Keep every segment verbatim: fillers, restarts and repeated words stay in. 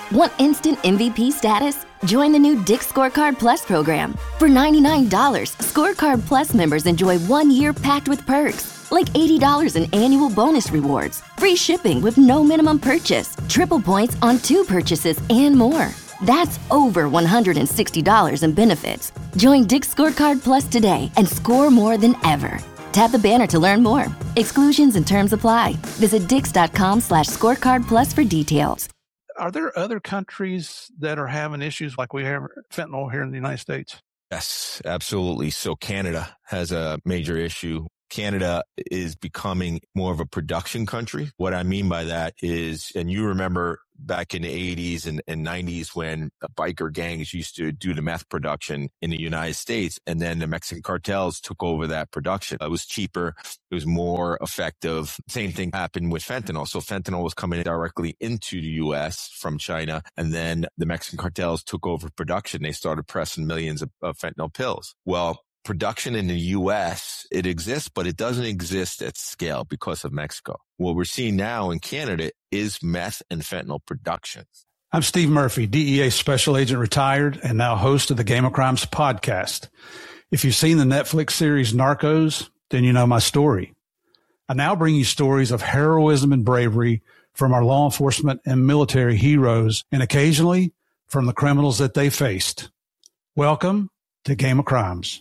Want instant M V P status? Join the new Dick's Scorecard Plus program. For ninety-nine dollars, Scorecard Plus members enjoy one year packed with perks, like eighty dollars in annual bonus rewards, free shipping with no minimum purchase, triple points on two purchases, and more. That's over one hundred sixty dollars in benefits. Join Dick's Scorecard Plus today and score more than ever. Tap the banner to learn more. Exclusions and terms apply. Visit dix.com slash scorecard plus for details. Are there other countries that are having issues like we have fentanyl here in the United States? Yes, absolutely. So Canada has a major issue. Canada is becoming more of a production country. What I mean by that is, and you remember back in the eighties and, and nineties when biker gangs used to do the meth production in the United States, and then the Mexican cartels took over that production. It was cheaper. It was more effective. Same thing happened with fentanyl. So fentanyl was coming directly into the U S from China, and then the Mexican cartels took over production. They started pressing millions of, of fentanyl pills. Well, production in the U S, it exists, but it doesn't exist at scale because of Mexico. What we're seeing now in Canada is meth and fentanyl production. I'm Steve Murphy, D E A Special Agent retired and now host of the Game of Crimes podcast. If you've seen the Netflix series Narcos, then you know my story. I now bring you stories of heroism and bravery from our law enforcement and military heroes, and occasionally from the criminals that they faced. Welcome to Game of Crimes.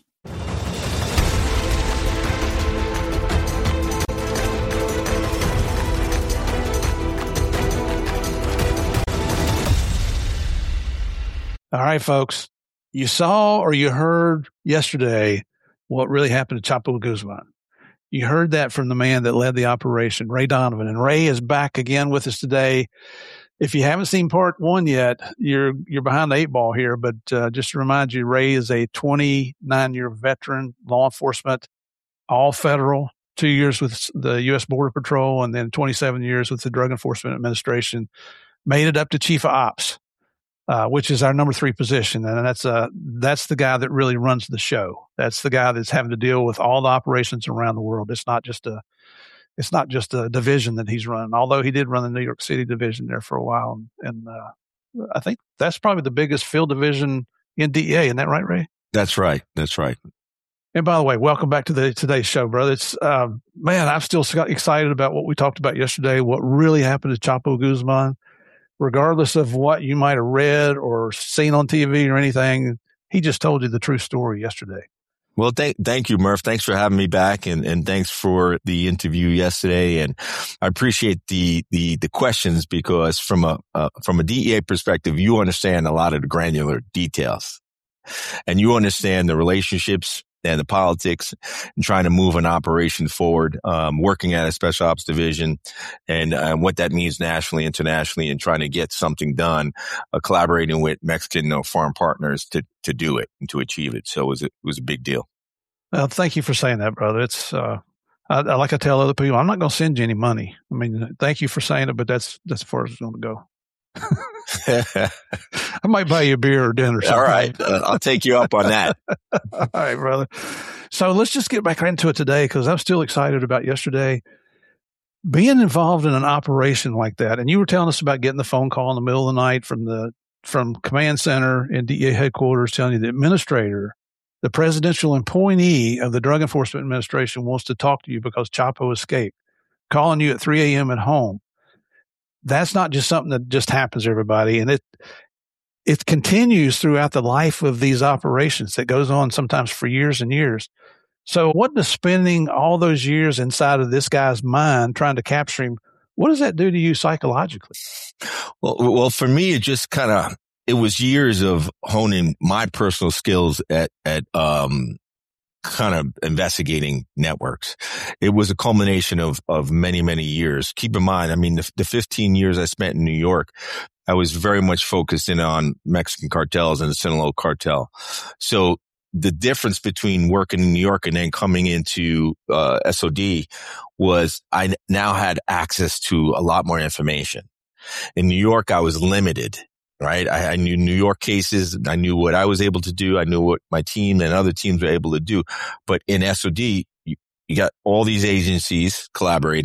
All right, folks, you saw or you heard yesterday what really happened to Chapo Guzman. You heard that from the man that led the operation, Ray Donovan. And Ray is back again with us today. If you haven't seen part one yet, you're you're behind the eight ball here. But uh, just to remind you, Ray is a twenty-nine-year veteran, law enforcement, all federal, two years with the U S Border Patrol, and then twenty-seven years with the Drug Enforcement Administration. Made it up to Chief of Ops. Uh, which is our number three position. And that's, uh, that's the guy that really runs the show. That's the guy that's having to deal with all the operations around the world. It's not just a, it's not just a division that he's running, although he did run the New York City division there for a while. And, uh, I think that's probably the biggest field division in D E A. Isn't that right, Ray? That's right. That's right. And by the way, welcome back to the today's show, brother. It's, uh, man, I'm still excited about what we talked about yesterday, what really happened to Chapo Guzman. Regardless of what you might have read or seen on T V or anything, he just told you the true story yesterday. Well, thank, thank you, Murph. Thanks for having me back, and, and thanks for the interview yesterday. And I appreciate the, the, the questions, because from a, uh, from a D E A perspective, you understand a lot of the granular details, and you understand the relationships and the politics and trying to move an operation forward, um, working at a special ops division, and uh, what that means nationally, internationally, and trying to get something done, uh, collaborating with Mexican or foreign partners to, to do it and to achieve it. So it was a, it was a big deal. Well, thank you for saying that, brother. It's, uh, I, I like I tell other people, I'm not going to send you any money. I mean, thank you for saying it, but that's, that's as far as it's going to go. I might buy you a beer or dinner or something. All right. Uh, I'll take you up on that. All right, brother. So let's just get back into it today, because I'm still excited about yesterday. Being involved in an operation like that, and you were telling us about getting the phone call in the middle of the night from the from command center and D E A headquarters telling you the administrator, the presidential appointee of the Drug Enforcement Administration, wants to talk to you because Chapo escaped, calling you at three a.m. at home. That's not just something that just happens, everybody. And it, it continues throughout the life of these operations that goes on sometimes for years and years. So what does spending all those years inside of this guy's mind trying to capture him, what does that do to you psychologically? Well, well, for me, it just kind of, it was years of honing my personal skills at, at, um, kind of investigating networks. It was a culmination of, of many, many years. Keep in mind, I mean, the, the fifteen years I spent in New York, I was very much focused in on Mexican cartels and the Sinaloa cartel. So the difference between working in New York and then coming into uh, S O D was I now had access to a lot more information. In New York, I was limited. Right. I, I knew New York cases. I knew what I was able to do. I knew what my team and other teams were able to do. But in S O D, you, you got all these agencies collaborating.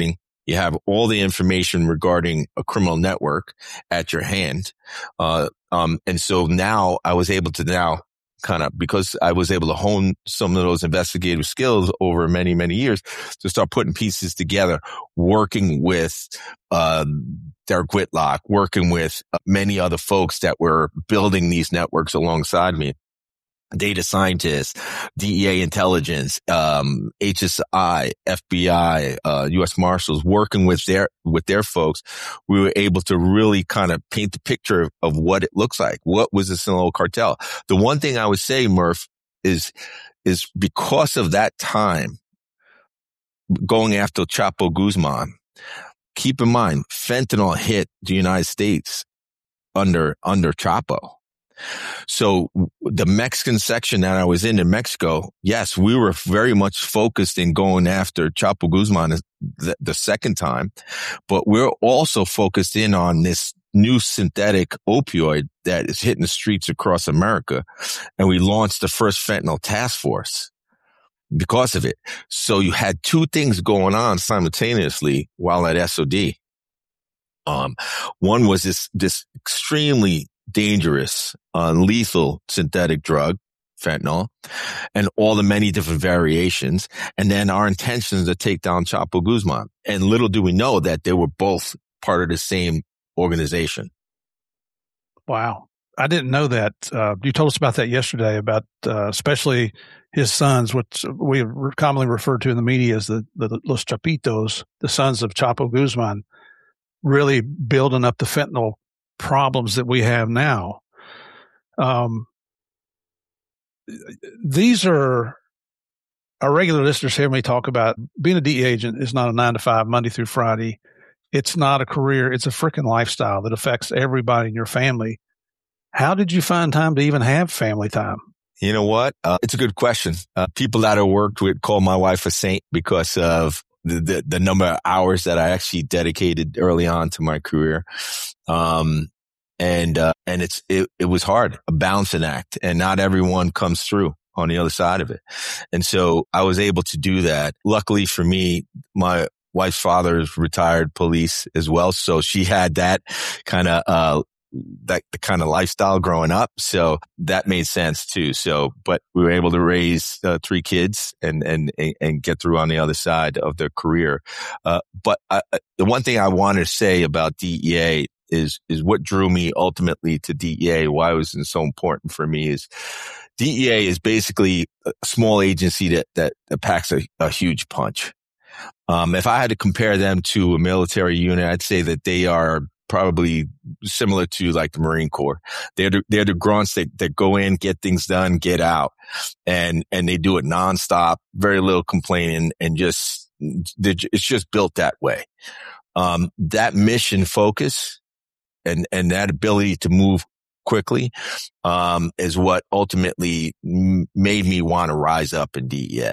You have all the information regarding a criminal network at your hand. Uh, um, and so now I was able to now kind of, because I was able to hone some of those investigative skills over many, many years, to start putting pieces together, working with, uh, Derek Whitlock, working with many other folks that were building these networks alongside me. Data scientists, D E A intelligence, um, H S I, F B I, uh, U S Marshals, working with their, with their folks. We were able to really kind of paint the picture of, of what it looks like. What was the Sinaloa cartel? The one thing I would say, Murph, is, is because of that time going after Chapo Guzman, keep in mind, fentanyl hit the United States under, under Chapo. So the Mexican section that I was in in Mexico, yes, we were very much focused in going after Chapo Guzman the, the second time, but we're also focused in on this new synthetic opioid that is hitting the streets across America. And we launched the first fentanyl task force because of it. So you had two things going on simultaneously while at S O D. Um, one was this, this extremely dangerous, uh, lethal synthetic drug, fentanyl, and all the many different variations. And then our intentions to take down Chapo Guzman. And little do we know that they were both part of the same organization. Wow. I didn't know that. Uh, you told us about that yesterday, about uh, especially his sons, which we commonly refer to in the media as the, the Los Chapitos, the sons of Chapo Guzman, really building up the fentanyl problems that we have now. Um, these are, our regular listeners hear me talk about being a D E A agent is not a nine to five, Monday through Friday. It's not a career. It's a freaking lifestyle that affects everybody in your family. How did you find time to even have family time? You know what? Uh, it's a good question. Uh, people that I worked with call my wife a saint because of the, the, the number of hours that I actually dedicated early on to my career. Um, and, uh, and it's, it, it was hard, a balancing act, and not everyone comes through on the other side of it. And so I was able to do that. Luckily for me, my wife's father is retired police as well. So she had that kind of, uh, that the kind of lifestyle growing up. So that made sense too. So, but we were able to raise uh, three kids and, and, and get through on the other side of their career. Uh, but I, the one thing I want to say about D E A is, is what drew me ultimately to D E A, why it was so important for me is D E A is basically a small agency that, that, that packs a, a huge punch. Um, if I had to compare them to a military unit, I'd say that they are probably similar to like the Marine Corps. They're the, they're the grunts that, that go in, get things done, get out, and, and they do it nonstop, very little complaining, and just, it's just built that way. Um, that mission focus and, and that ability to move quickly, um, is what ultimately m- made me want to rise up in D E A.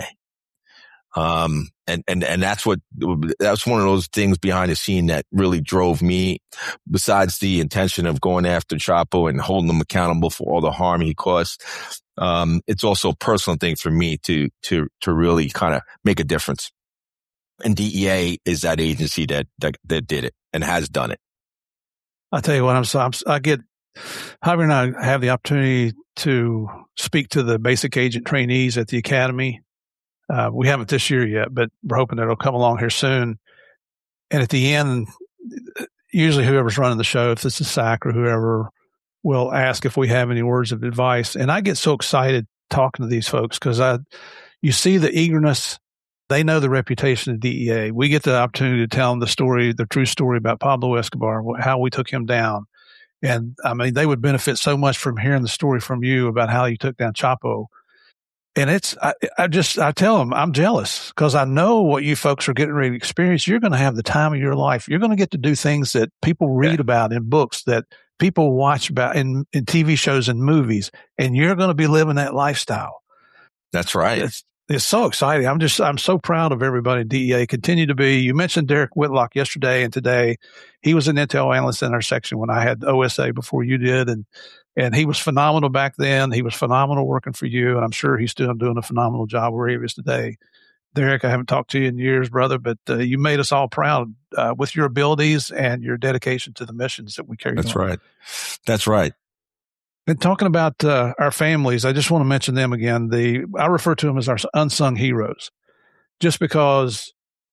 Um, and, and, and that's what, that's one of those things behind the scene that really drove me, besides the intention of going after Chapo and holding him accountable for all the harm he caused. Um, it's also a personal thing for me to, to, to really kind of make a difference. And D E A is that agency that, that, that did it and has done it. I tell you what, I'm so, I'm, I get, Javier and I have the opportunity to speak to the basic agent trainees at the academy. Uh, we haven't this year yet, but we're hoping that it'll come along here soon. And at the end, usually whoever's running the show, if it's a S A C or whoever, will ask if we have any words of advice. And I get so excited talking to these folks because I, you see the eagerness. They know the reputation of D E A. We get the opportunity to tell them the story, the true story about Pablo Escobar, how we took him down. And I mean, they would benefit so much from hearing the story from you about how you took down Chapo. And it's, I, I just, I tell them I'm jealous because I know what you folks are getting ready to experience. You're going to have the time of your life. You're going to get to do things that people read yeah. about in books, that people watch about in, in T V shows and movies, and you're going to be living that lifestyle. That's right. It's, it's so exciting. I'm just, I'm so proud of everybody at D E A. Continue to be. You mentioned Derek Whitlock yesterday and today. He was an intel analyst in our section when I had O S A before you did. And, And he was phenomenal back then. He was phenomenal working for you. And I'm sure he's still doing a phenomenal job where he is today. Derek, I haven't talked to you in years, brother, but uh, you made us all proud uh, with your abilities and your dedication to the missions that we carry. That's on. right. That's right. And talking about uh, our families, I just want to mention them again. The I refer to them as our unsung heroes, just because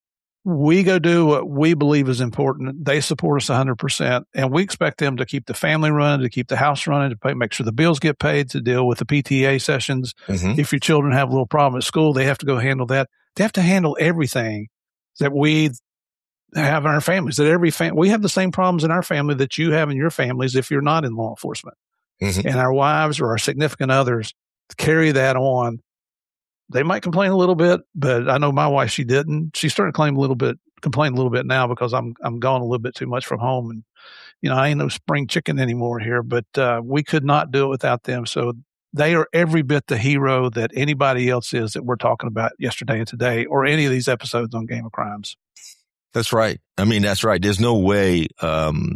we go do what we believe is important. They support us one hundred percent, and we expect them to keep the family running, to keep the house running, to pay, make sure the bills get paid, to deal with the P T A sessions. Mm-hmm. If your children have a little problem at school, they have to go handle that. They have to handle everything that we have in our families. That every fam- we have the same problems in our family that you have in your families if you're not in law enforcement. Mm-hmm. And our wives or our significant others carry that on. They might complain a little bit, but I know my wife, she didn't. She started complaining a little bit, complaining a little bit now because I'm I'm gone a little bit too much from home, and you know I ain't no spring chicken anymore here. But uh, we could not do it without them. So they are every bit the hero that anybody else is that we're talking about yesterday and today, or any of these episodes on Game of Crimes. That's right. I mean, that's right. There's no way. Um,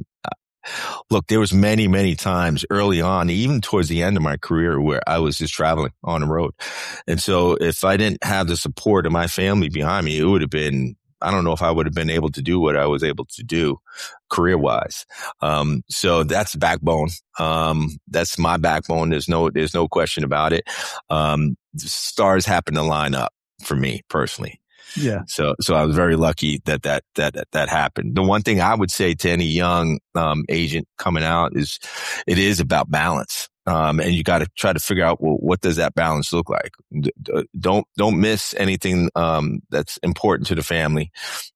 Look, there was many, many times early on, even towards the end of my career, where I was just traveling on the road. And so if I didn't have the support of my family behind me, it would have been, I don't know if I would have been able to do what I was able to do career wise. Um, so that's the backbone. Um, that's my backbone. There's no, there's no question about it. Um, the stars happen to line up for me personally. Yeah. So, so I was very lucky that that, that, that, that happened. The one thing I would say to any young, um, agent coming out is it is about balance. Um, and you got to try to figure out, well, what does that balance look like? D- don't, don't miss anything, um, that's important to the family.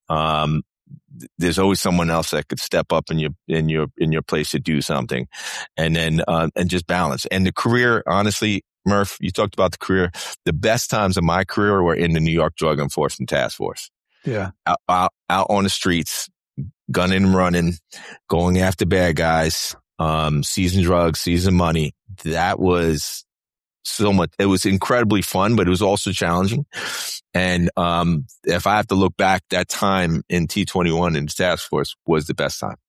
Um, there's always someone else that could step up in your, in your, in your place to do something. And then, uh, and just balance. And the career, honestly, Murph, you talked about the career. The best times of my career were in the New York Drug Enforcement Task Force. Yeah. Out, out, out on the streets, gunning and running, going after bad guys, um, seizing drugs, seizing money. That was so much. It was incredibly fun, but it was also challenging. And, um, if I have to look back, that time in T twenty-one in the task force was the best time.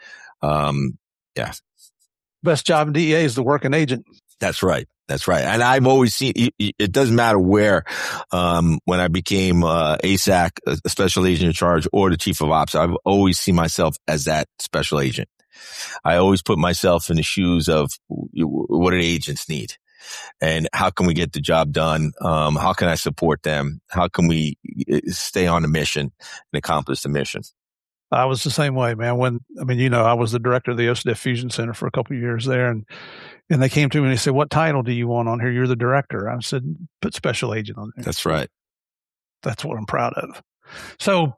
Um, yeah. Best job in D E A is the working agent. That's right. That's right. And I've always seen, it doesn't matter where, um, when I became, uh, A S A C, a special agent in charge, or the chief of ops, I've always seen myself as that special agent. I always put myself in the shoes of what do agents need and how can we get the job done? Um, how can I support them? How can we stay on the mission and accomplish the mission? I was the same way, man. When, I mean, you know, I was the director of the O S D F Fusion Center for a couple of years there, and And they came to me and they said, "What title do you want on here? You're the director." I said, "Put special agent on there." That's right. That's what I'm proud of. So,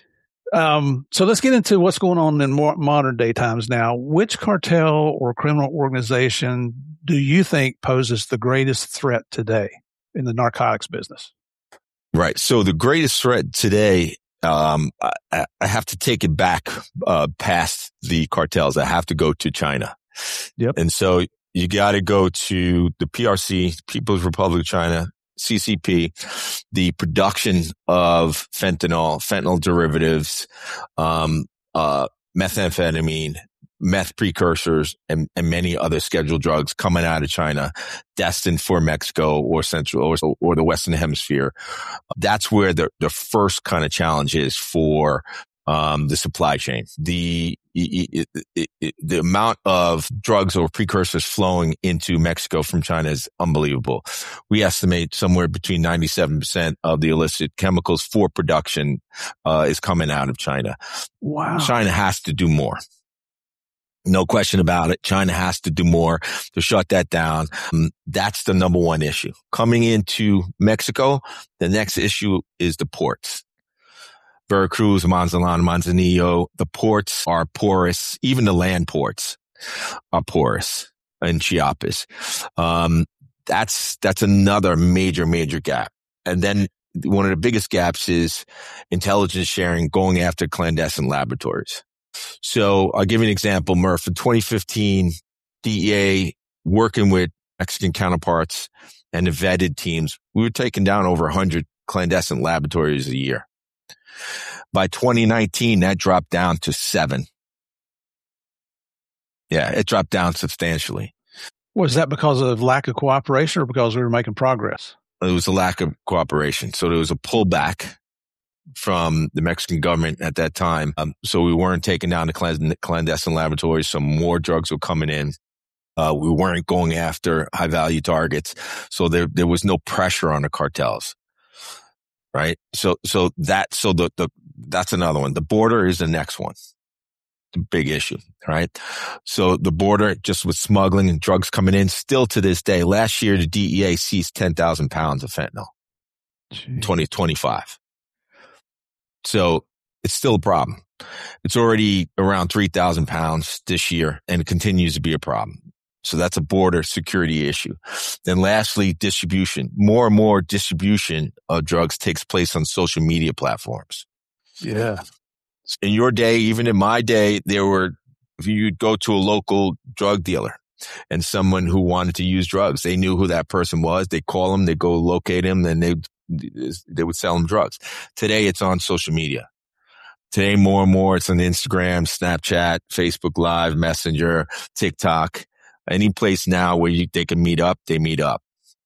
um, so let's get into what's going on in more modern day times now. Which cartel or criminal organization do you think poses the greatest threat today in the narcotics business? Right. So the greatest threat today, um, I, I have to take it back, uh, past the cartels. I have to go to China. Yep. And so you got to go to the P R C, People's Republic of China, C C P, the production of fentanyl, fentanyl derivatives, um, uh, methamphetamine, meth precursors, and, and many other scheduled drugs coming out of China, destined for Mexico or Central or, or the Western Hemisphere. That's where the, the first kind of challenge is for um, the supply chain. The it, it, it, the amount of drugs or precursors flowing into Mexico from China is unbelievable. We estimate somewhere between ninety-seven percent of the illicit chemicals for production uh, is coming out of China. Wow. China has to do more. No question about it. China has to do more to shut that down. Um, that's the number one issue. Coming into Mexico, the next issue is the ports. Veracruz, Manzalan, Manzanillo, the ports are porous. Even the land ports are porous in Chiapas. Um, that's, that's another major, major gap. And then one of the biggest gaps is intelligence sharing, going after clandestine laboratories. So I'll give you an example, Murph. In twenty fifteen, D E A working with Mexican counterparts and the vetted teams, we were taking down over one hundred clandestine laboratories a year. By twenty nineteen, that dropped down to seven. Yeah, it dropped down substantially. Was that because of lack of cooperation or because we were making progress? It was a lack of cooperation. So there was a pullback from the Mexican government at that time. Um, so we weren't taking down the cland- clandestine laboratories. So more drugs were coming in. Uh, we weren't going after high value targets. So there, there was no pressure on the cartels. Right. So, so that, so the, the, that's another one. The border is the next one. The big issue. Right. So the border, just with smuggling and drugs coming in, still to this day, last year, the D E A seized ten thousand pounds of fentanyl in twenty twenty-five. So it's still a problem. It's already around three thousand pounds this year, and it continues to be a problem. So that's a border security issue. Then lastly, distribution. More and more distribution of drugs takes place on social media platforms. Yeah. In your day, even in my day, there were, if you'd go to a local drug dealer and someone who wanted to use drugs, they knew who that person was. They call them, they go locate him, and they they would sell them drugs. Today, it's on social media. Today, more and more, it's on Instagram, Snapchat, Facebook Live, Messenger, TikTok. Any place now where you, they can meet up, they meet up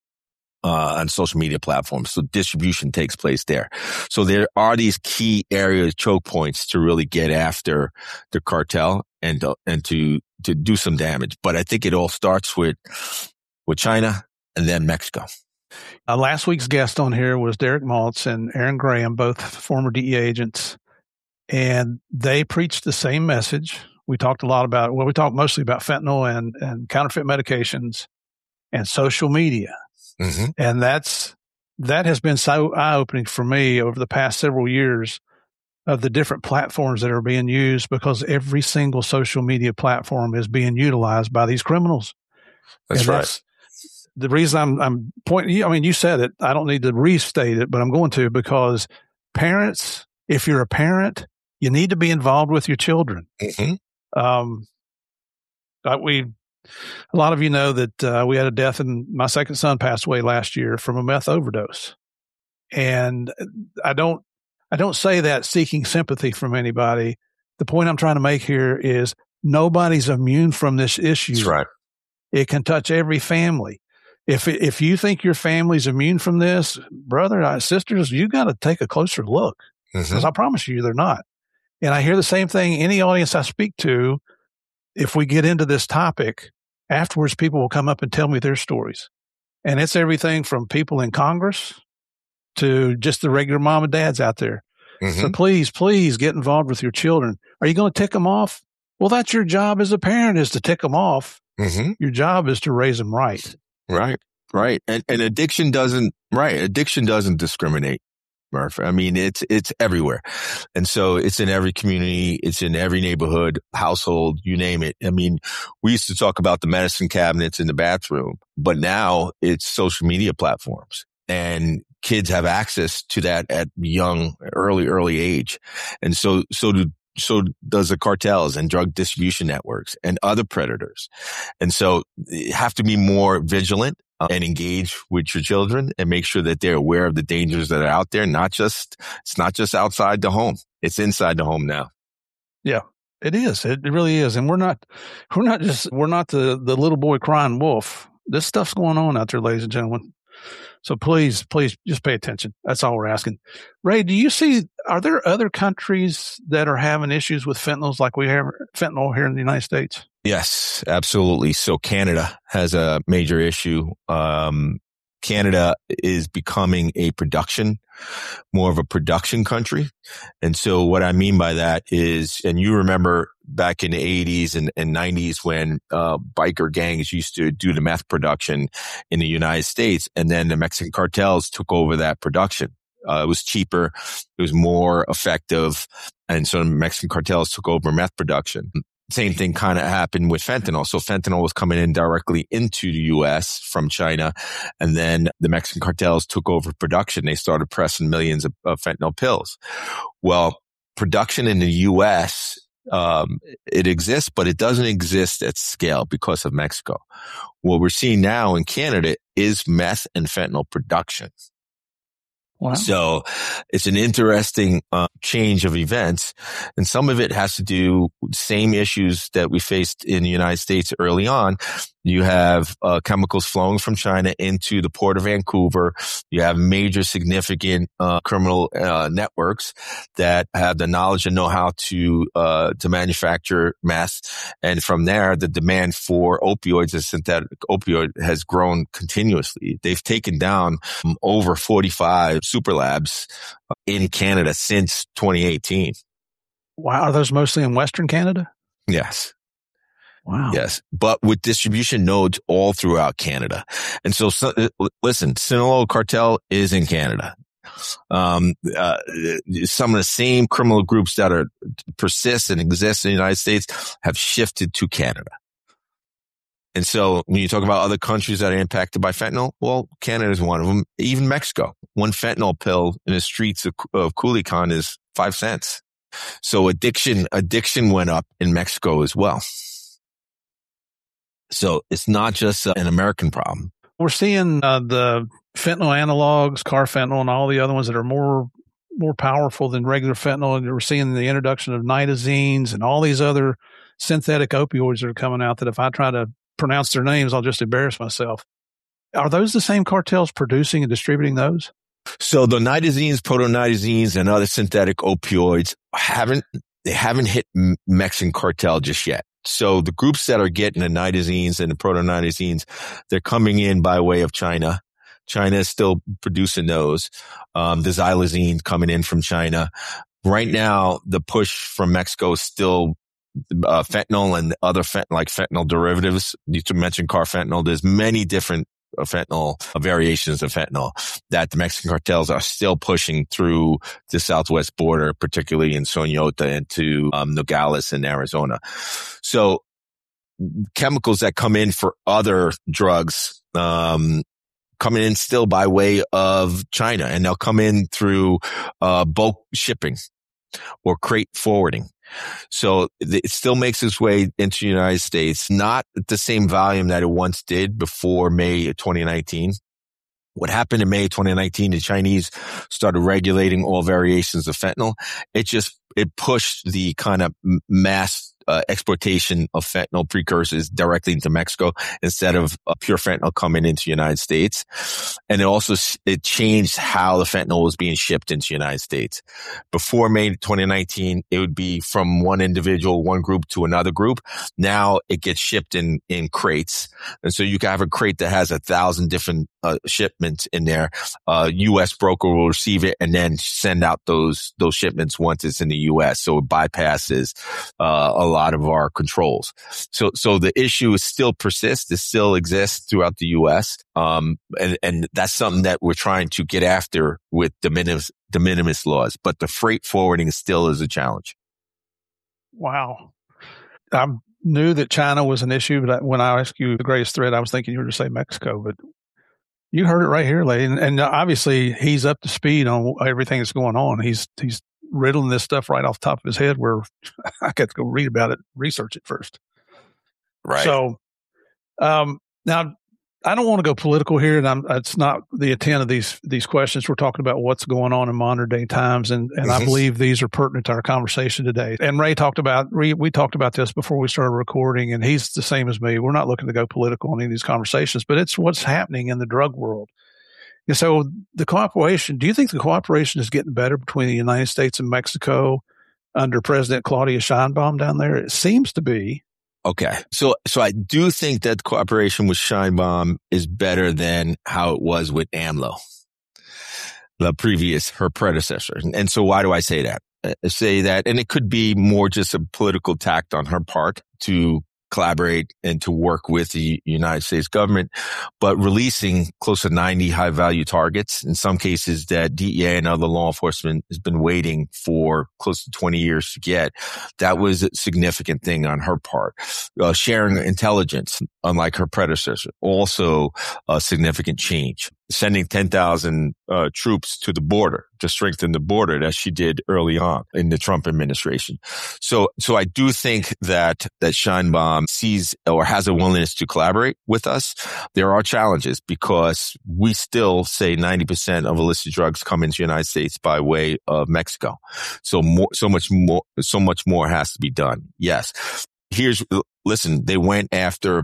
uh, on social media platforms. So distribution takes place there. So there are these key areas, choke points to really get after the cartel and uh, and to to do some damage. But I think it all starts with with China and then Mexico. Uh, last week's guest on here was Derek Maltz and Aaron Graham, both former D E A agents, and they preached the same message. We talked a lot about, well, we talked mostly about fentanyl and, and counterfeit medications and social media. Mm-hmm. And that's, that has been so eye-opening for me over the past several years of the different platforms that are being used, because every single social media platform is being utilized by these criminals. That's and right. That's the reason I'm, I'm pointing, I mean, you said it, I don't need to restate it, but I'm going to, because parents, if you're a parent, you need to be involved with your children. Mm-hmm. Um, we, a lot of you know that uh, we had a death, and my second son passed away last year from a meth overdose. And I don't, I don't say that seeking sympathy from anybody. The point I'm trying to make here is nobody's immune from this issue. That's right. It can touch every family. If if you think your family's immune from this, brother, sisters, you got to take a closer look, because mm-hmm. I promise you they're not. And I hear the same thing. Any audience I speak to, if we get into this topic, afterwards people will come up and tell me their stories. And it's everything from people in Congress to just the regular mom and dads out there. Mm-hmm. So please, please get involved with your children. Are you going to tick them off? Well, that's your job as a parent, is to tick them off. Mm-hmm. Your job is to raise them right. Right, right. And, and addiction doesn't, right, addiction doesn't discriminate. Murph. I mean, it's, it's everywhere. And so it's in every community. It's in every neighborhood, household, you name it. I mean, we used to talk about the medicine cabinets in the bathroom, but now it's social media platforms, and kids have access to that at young, early, early age. And so, so do, so does the cartels and drug distribution networks and other predators. And so you have to be more vigilant and engage with your children and make sure that they're aware of the dangers that are out there. Not just, it's not just outside the home. It's inside the home now. Yeah, it is. It really is. And we're not, we're not just, we're not the, the little boy crying wolf. This stuff's going on out there, ladies and gentlemen. So please, please just pay attention. That's all we're asking. Ray, do you see, are there other countries that are having issues with fentanyls like we have fentanyl here in the United States? Yes, absolutely. So Canada has a major issue. Um, Canada is becoming a production, more of a production country. And so what I mean by that is, and you remember back in the eighties and, and nineties when uh, biker gangs used to do the meth production in the United States, and then the Mexican cartels took over that production. Uh, it was cheaper. It was more effective. And so the Mexican cartels took over meth production. Same thing kind of happened with fentanyl. So fentanyl was coming in directly into the U S from China. And then the Mexican cartels took over production. They started pressing millions of, of fentanyl pills. Well, production in the U S, um, it exists, but it doesn't exist at scale because of Mexico. What we're seeing now in Canada is meth and fentanyl production. Wow. So it's an interesting uh, change of events. And some of it has to do with the same issues that we faced in the United States early on. You have uh, chemicals flowing from China into the port of Vancouver. You have major significant uh, criminal uh, networks that have the knowledge and know-how to uh, to manufacture meth. And from there, the demand for opioids, as synthetic opioid, has grown continuously. They've taken down um, over forty-five super labs in Canada since twenty eighteen. Wow. Are those mostly in Western Canada? Yes. Wow. Yes. But with distribution nodes all throughout Canada. And so, so listen, Sinaloa cartel is in Canada. Um, uh, some of the same criminal groups that are persist and exist in the United States have shifted to Canada. And so when you talk about other countries that are impacted by fentanyl, well, Canada is one of them. Even Mexico. One fentanyl pill in the streets of, of Culiacan is five cents. So addiction, addiction went up in Mexico as well. So it's not just an American problem. We're seeing uh, the fentanyl analogs, carfentanil, and all the other ones that are more more powerful than regular fentanyl. And we're seeing the introduction of nitazines and all these other synthetic opioids that are coming out that if I try to pronounce their names, I'll just embarrass myself. Are those the same cartels producing and distributing those? So the nitazines, protonitazines, and other synthetic opioids haven't, they haven't hit Mexican cartel just yet. So the groups that are getting the nitazines and the protonitazines, they're coming in by way of China. China is still producing those. Um, the xylazine coming in from China. Right now, the push from Mexico is still uh, fentanyl and other fent- like fentanyl derivatives. You mentioned carfentanil. There's many different fentanyl, variations of fentanyl that the Mexican cartels are still pushing through the southwest border, particularly in Sonata and to um, Nogales in Arizona. So chemicals that come in for other drugs, um, coming in still by way of China, and they'll come in through uh, bulk shipping or crate forwarding. So it still makes its way into the United States, not at the same volume that it once did before May twenty nineteen. What happened in May twenty nineteen, the Chinese started regulating all variations of fentanyl. It just, it pushed the kind of mass Uh, exportation of fentanyl precursors directly into Mexico instead of uh, pure fentanyl coming into the United States. And it also, it changed how the fentanyl was being shipped into the United States. Before May twenty nineteen, it would be from one individual, one group to another group. Now it gets shipped in, in crates. And so you can have a crate that has a thousand different uh, shipments in there. Uh, U S broker will receive it and then send out those, those shipments once it's in the U S. So it bypasses, uh, a lot of our controls. So, so the issue is still persists. It still exists throughout the U S. Um, and, and that's something that we're trying to get after with de minimis, de minimis laws, but the freight forwarding still is a challenge. Wow. I knew that China was an issue, but when I asked you the greatest threat, I was thinking you were going to say Mexico, but you heard it right here, lady. And, and obviously he's up to speed on everything that's going on. He's, he's, riddling this stuff right off the top of his head where I got to go read about it, research it first. Right. So, um, now I don't want to go political here, and I'm, it's not the intent of these, these questions. We're talking about what's going on in modern day times. And, and mm-hmm. I believe these are pertinent to our conversation today. And Ray talked about, we, we talked about this before we started recording, and he's the same as me. We're not looking to go political in any of these conversations, but it's what's happening in the drug world. And so the cooperation, do you think the cooperation is getting better between the United States and Mexico under President Claudia Sheinbaum down there? It seems to be. Okay. So, so I do think that cooperation with Sheinbaum is better than how it was with AMLO, the previous, her predecessor. And so why do I say that? I say that, and it could be more just a political tact on her part to collaborate and to work with the United States government, but releasing close to ninety high value targets, in some cases that D E A and other law enforcement has been waiting for close to twenty years to get. That was a significant thing on her part. Uh, sharing intelligence, unlike her predecessor, also a significant change. Sending ten thousand uh, troops to the border to strengthen the border, as she did early on in the Trump administration. So, so I do think that, that Sheinbaum sees or has a willingness to collaborate with us. There are challenges because we still say ninety percent of illicit drugs come into the United States by way of Mexico. So more, so much more, so much more has to be done. Yes. Here's, listen, they went after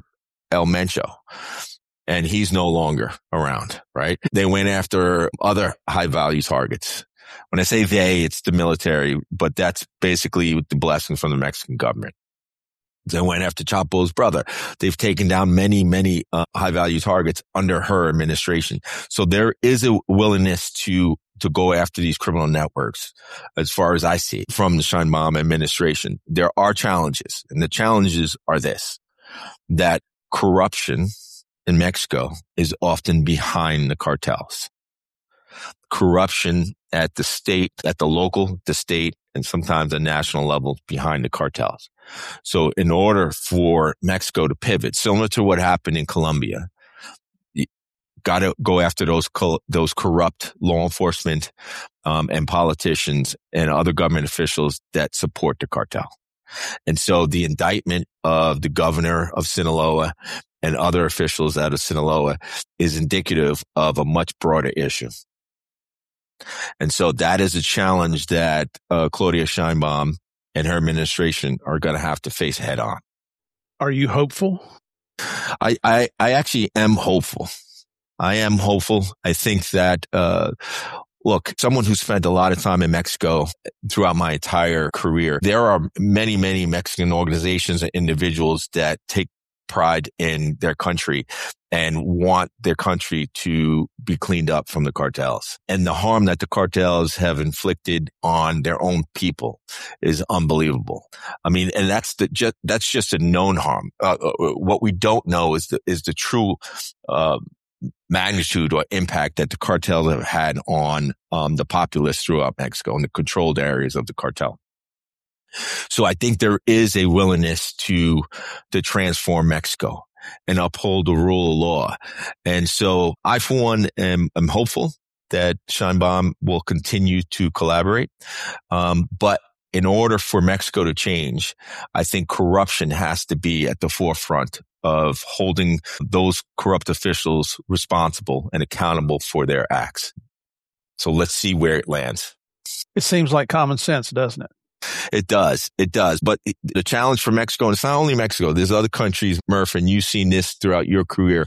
El Mencho, and he's no longer around, right? They went after other high value targets. When I say they, it's the military, but that's basically the blessing from the Mexican government. They went after Chapo's brother. They've taken down many, many uh, high-value targets under her administration. So there is a willingness to to go after these criminal networks, as far as I see it, from the Sheinbaum administration. There are challenges, and the challenges are this, that corruption in Mexico is often behind the cartels. Corruption at the state, at the local, the state, and sometimes the national level behind the cartels. So in order for Mexico to pivot, similar to what happened in Colombia, you got to go after those co- those corrupt law enforcement um, and politicians and other government officials that support the cartel. And so the indictment of the governor of Sinaloa and other officials out of Sinaloa is indicative of a much broader issue. And so that is a challenge that uh, Claudia Sheinbaum and her administration are going to have to face head on. Are you hopeful? I, I, I actually am hopeful. I am hopeful. I think that, uh, look, someone who spent a lot of time in Mexico throughout my entire career, there are many, many Mexican organizations and individuals that take pride in their country and want their country to be cleaned up from the cartels. And the harm that the cartels have inflicted on their own people is unbelievable. I mean, and that's the just that's just a known harm. Uh, what we don't know is the is the true uh, magnitude or impact that the cartels have had on um, the populace throughout Mexico and the controlled areas of the cartel. So I think there is a willingness to to transform Mexico and uphold the rule of law. And so I, for one, am, am hopeful that Sheinbaum will continue to collaborate. Um, but in order for Mexico to change, I think corruption has to be at the forefront of holding those corrupt officials responsible and accountable for their acts. So let's see where it lands. It seems like common sense, doesn't it? It does. It does. But the challenge for Mexico, and it's not only Mexico, there's other countries, Murph, and you've seen this throughout your career.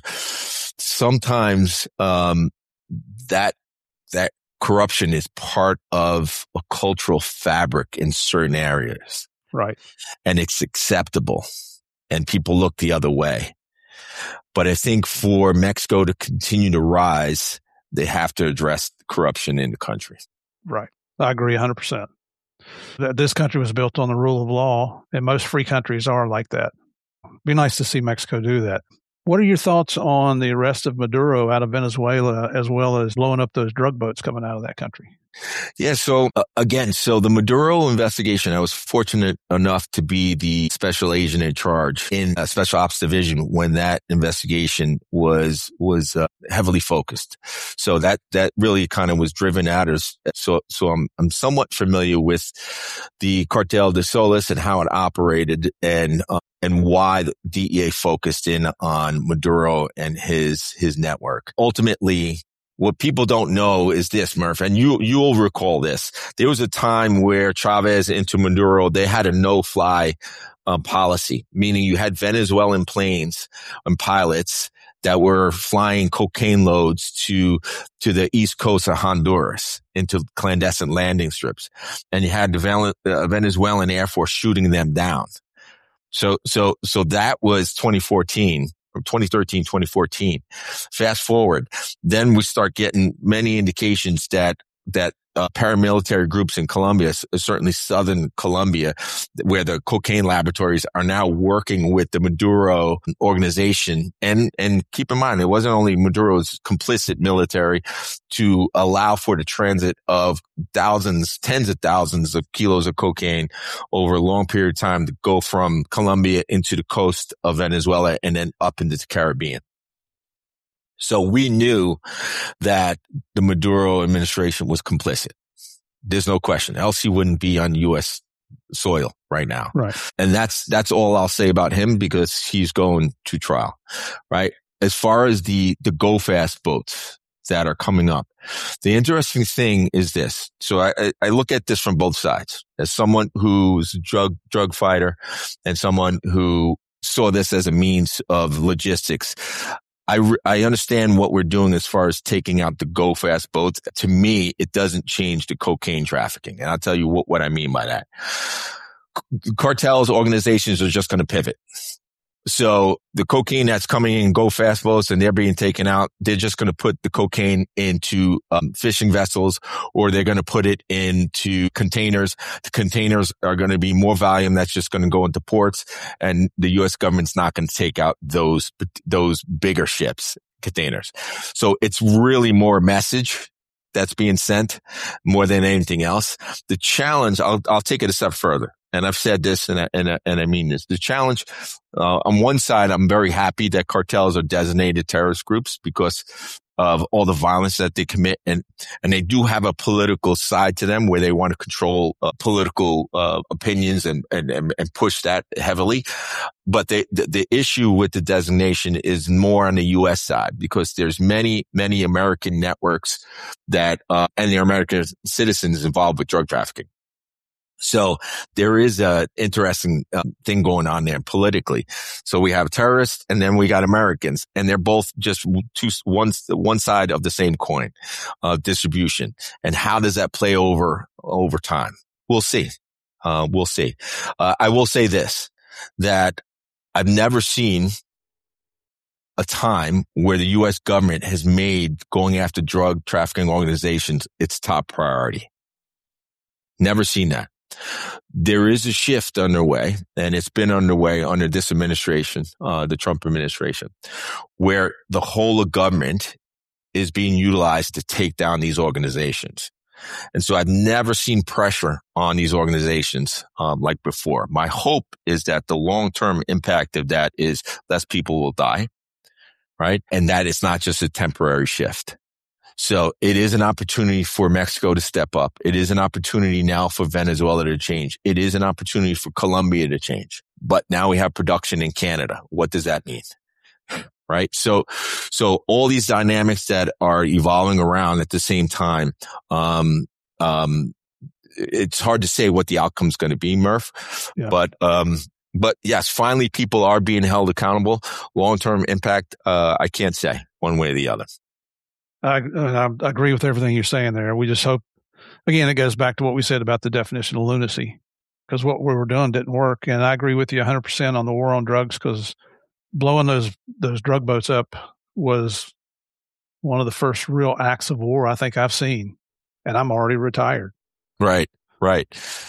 Sometimes, um, that, that corruption is part of a cultural fabric in certain areas. Right. And it's acceptable and people look the other way. But I think for Mexico to continue to rise, they have to address corruption in the country. Right. I agree one hundred percent. This country was built on the rule of law, and most free countries are like that. It'd be nice to see Mexico do that. What are your thoughts on the arrest of Maduro out of Venezuela, as well as blowing up those drug boats coming out of that country? Yeah. So uh, again, so the Maduro investigation, I was fortunate enough to be the special agent in charge in a special ops division when that investigation was, was uh, heavily focused. So that, that really kind of was driven out as, so, so I'm, I'm somewhat familiar with the Cartel de Solis and how it operated and, uh, and why the D E A focused in on Maduro and his, his network. Ultimately, what people don't know is this, Murph, and you, you'll recall this. There was a time where Chavez into Maduro, they had a no-fly um, policy, meaning you had Venezuelan planes and pilots that were flying cocaine loads to, to the east coast of Honduras into clandestine landing strips. And you had the Venezuelan Air Force shooting them down. So, so, so that was twenty fourteen. From twenty thirteen, twenty fourteen. Fast forward, then we start getting many indications that that uh, paramilitary groups in Colombia, certainly southern Colombia, where the cocaine laboratories are now working with the Maduro organization. And and keep in mind, it wasn't only Maduro's complicit military to allow for the transit of thousands, tens of thousands of kilos of cocaine over a long period of time to go from Colombia into the coast of Venezuela and then up into the Caribbean. So we knew that the Maduro administration was complicit. There's no question. Else he wouldn't be on U S soil right now. Right. And that's, that's all I'll say about him because he's going to trial, right? As far as the, the go fast boats that are coming up, the interesting thing is this. So I, I look at this from both sides as someone who's a drug, drug fighter and someone who saw this as a means of logistics. I, re- I understand what we're doing as far as taking out the go fast boats. To me, it doesn't change the cocaine trafficking. And I'll tell you what, what I mean by that. C- cartels, organizations are just going to pivot. So the cocaine that's coming in go fast boats and they're being taken out, they're just going to put the cocaine into um, fishing vessels, or they're going to put it into containers. The containers are going to be more volume that's just going to go into ports, and the U S government's not going to take out those those bigger ships, containers. So it's really more message that's being sent more than anything else. The challenge, I'll I'll take it a step further. And I've said this, and I, and I, and I mean this. The challenge, uh, on one side, I'm very happy that cartels are designated terrorist groups because of all the violence that they commit, and and they do have a political side to them where they want to control uh, political uh, opinions and, and and push that heavily. But they, the the issue with the designation is more on the U S side, because there's many many American networks that uh, and the American citizens involved with drug trafficking. So there is a interesting uh, thing going on there politically. So we have terrorists and then we got Americans, and they're both just two, one, one side of the same coin of uh, distribution. And how does that play over, over time? We'll see. Uh, we'll see. Uh, I will say this, that I've never seen a time where the U S government has made going after drug trafficking organizations its top priority. Never seen that. There is a shift underway, and it's been underway under this administration, uh, the Trump administration, where the whole of government is being utilized to take down these organizations. And so I've never seen pressure on these organizations um, like before. My hope is that the long-term impact of that is less people will die, right? And that it's not just a temporary shift. So it is an opportunity for Mexico to step up. It is an opportunity now for Venezuela to change. It is an opportunity for Colombia to change. But now we have production in Canada. What does that mean? Right? So, so all these dynamics that are evolving around at the same time, um, um, it's hard to say what the outcome's going to be, Murph. Yeah. But, um, but yes, finally people are being held accountable. Long-term impact, uh, I can't say one way or the other. I, I agree with everything you're saying there. We just hope, again, it goes back to what we said about the definition of lunacy, because what we were doing didn't work. And I agree with you one hundred percent on the war on drugs, because blowing those those drug boats up was one of the first real acts of war I think I've seen, and I'm already retired. Right, right.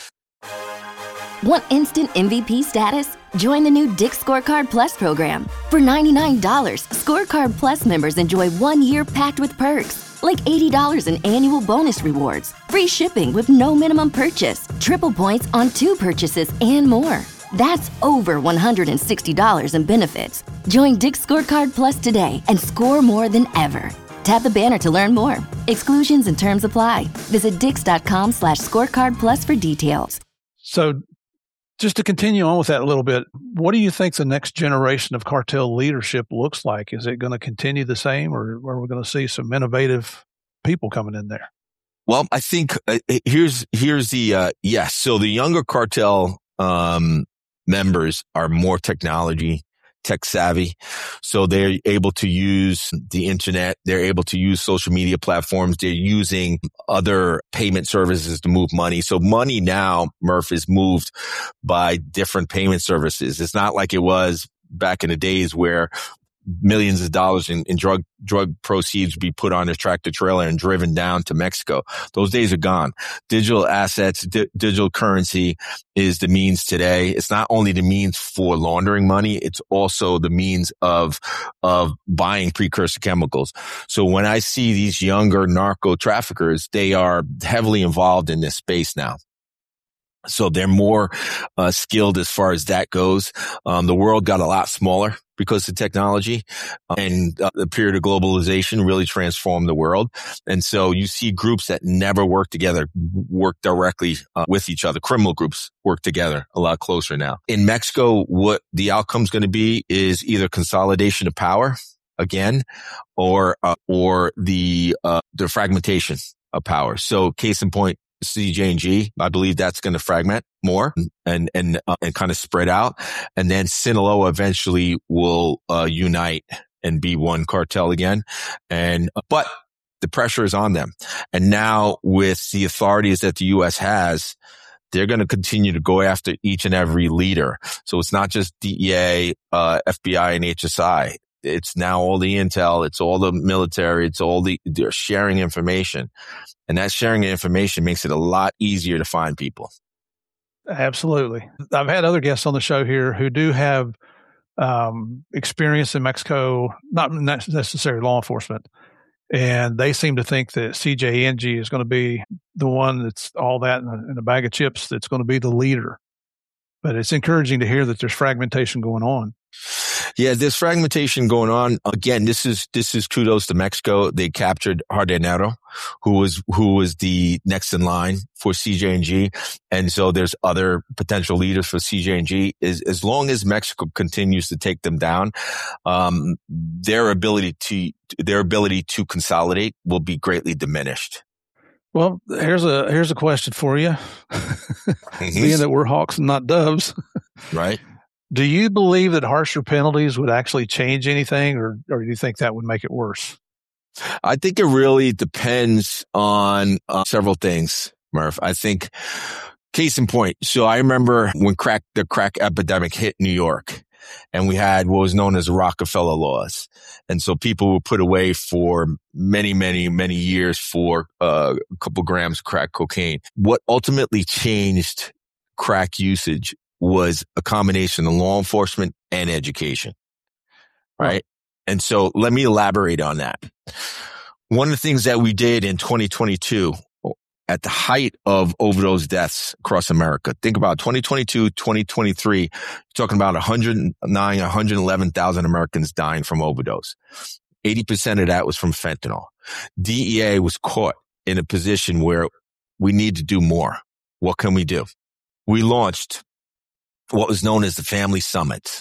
Want instant M V P status? Join the new Dick's Scorecard Plus program. For ninety-nine dollars, Scorecard Plus members enjoy one year packed with perks, like eighty dollars in annual bonus rewards, free shipping with no minimum purchase, triple points on two purchases, and more. That's over one hundred sixty dollars in benefits. Join Dick's Scorecard Plus today and score more than ever. Tap the banner to learn more. Exclusions and terms apply. Visit dix.com slash scorecard plus for details. So, just to continue on with that a little bit, what do you think the next generation of cartel leadership looks like? Is it going to continue the same, or are we going to see some innovative people coming in there? Well, I think uh, here's here's the uh, yes. So the younger cartel um, members are more technology, tech savvy. So they're able to use the internet. They're able to use social media platforms. They're using other payment services to move money. So money now, Murph, is moved by different payment services. It's not like it was back in the days where millions of dollars in, in drug drug proceeds would be put on a tractor trailer and driven down to Mexico. Those days are gone. Digital assets, di- digital currency is the means today. It's not only the means for laundering money, it's also the means of of buying precursor chemicals. So when I see these younger narco traffickers, they are heavily involved in this space now. So they're more uh, skilled as far as that goes. Um, the world got a lot smaller because of technology, uh, and uh, the period of globalization really transformed the world. And so you see groups that never work together work directly uh, with each other. Criminal groups work together a lot closer now. In Mexico, what the outcome's going to be is either consolidation of power again, or uh, or the uh, the fragmentation of power. So case in point, C J and G. I believe that's going to fragment more and, and, uh, and kind of spread out. And then Sinaloa eventually will, uh, unite and be one cartel again. And, but the pressure is on them. And now with the authorities that the U S has, they're going to continue to go after each and every leader. So it's not just D E A, uh, F B I and H S I. It's now all the intel. It's all the military. It's all the, they're sharing information. And that sharing of information makes it a lot easier to find people. Absolutely. I've had other guests on the show here who do have um, experience in Mexico, not necessarily law enforcement. And they seem to think that C J N G is going to be the one that's all that in a, in a bag of chips that's going to be the leader. But it's encouraging to hear that there's fragmentation going on. Yeah, there's fragmentation going on. Again, this is this is kudos to Mexico. They captured Hardenero, who was who was the next in line for C J and G, and so there's other potential leaders for C J and G. Is as long as Mexico continues to take them down, um, their ability to their ability to consolidate will be greatly diminished. Well, here's a here's a question for you. Mm-hmm. Being that we're hawks and not doves, right? Do you believe that harsher penalties would actually change anything, or, or do you think that would make it worse? I think it really depends on uh, several things, Murph. I think, case in point, so I remember when crack the crack epidemic hit New York, and we had what was known as Rockefeller laws. And so people were put away for many, many, many years for uh, a couple grams of crack cocaine. What ultimately changed crack usage was a combination of law enforcement and education, right? Oh. And so let me elaborate on that. One of the things that we did in twenty twenty-two, at the height of overdose deaths across America, think about twenty twenty-two, twenty twenty-three, you're talking about one hundred nine, one hundred eleven thousand Americans dying from overdose. eighty percent of that was from fentanyl. D E A was caught in a position where we need to do more. What can we do? We launched what was known as the Family Summits.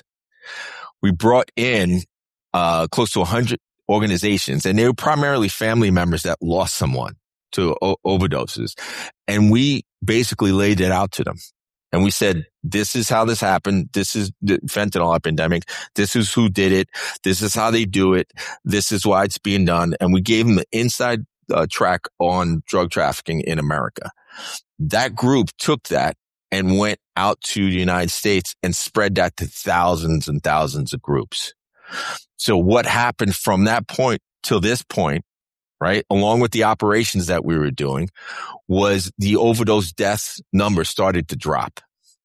We brought in uh close to one hundred organizations, and they were primarily family members that lost someone to o- overdoses. And we basically laid it out to them. And we said, this is how this happened. This is the fentanyl epidemic. This is who did it. This is how they do it. This is why it's being done. And we gave them the inside uh, track on drug trafficking in America. That group took that and went out to the United States and spread that to thousands and thousands of groups. So what happened from that point till this point, right, along with the operations that we were doing, was the overdose death number started to drop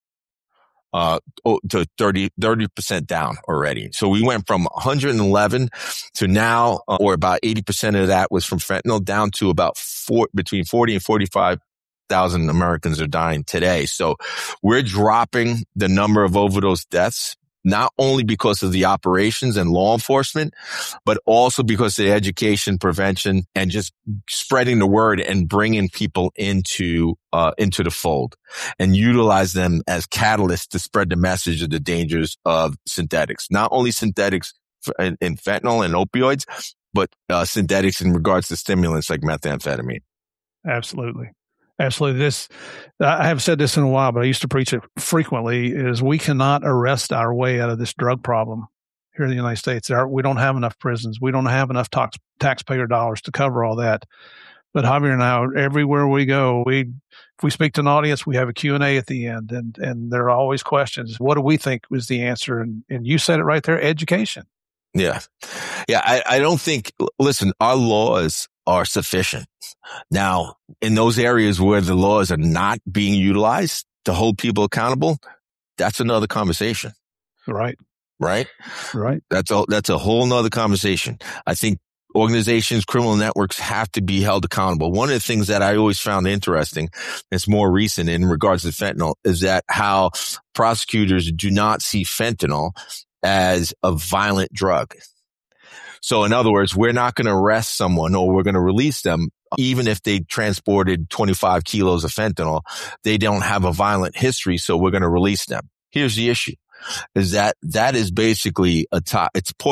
uh to thirty percent down already. So we went from one hundred eleven to now, uh, or about eighty percent of that was from fentanyl, down to about four, between forty and forty-five thousand Americans are dying today. So we're dropping the number of overdose deaths, not only because of the operations and law enforcement, but also because of the education, prevention, and just spreading the word and bringing people into, uh, into the fold and utilize them as catalysts to spread the message of the dangers of synthetics, not only synthetics in, in fentanyl and opioids, but, uh, synthetics in regards to stimulants like methamphetamine. Absolutely. Absolutely. This, I haven't said this in a while, but I used to preach it frequently, is we cannot arrest our way out of this drug problem here in the United States. There are, we don't have enough prisons. We don't have enough tax, taxpayer dollars to cover all that. But Javier and I, everywhere we go, we, if we speak to an audience, we have a Q and A at the end, and, and there are always questions. What do we think was the answer? And, and you said it right there, education. Yeah. Yeah. I, I don't think, listen, our laws are sufficient. Now, in those areas where the laws are not being utilized to hold people accountable, that's another conversation. Right. Right. Right. That's a, that's a whole nother conversation. I think organizations, criminal networks have to be held accountable. One of the things that I always found interesting, it's more recent in regards to fentanyl, is that how prosecutors do not see fentanyl as a violent drug. So in other words, we're not going to arrest someone or we're going to release them even if they transported twenty-five kilos of fentanyl. They don't have a violent history, so we're going to release them. Here's the issue, is that that is basically a to- it's poison.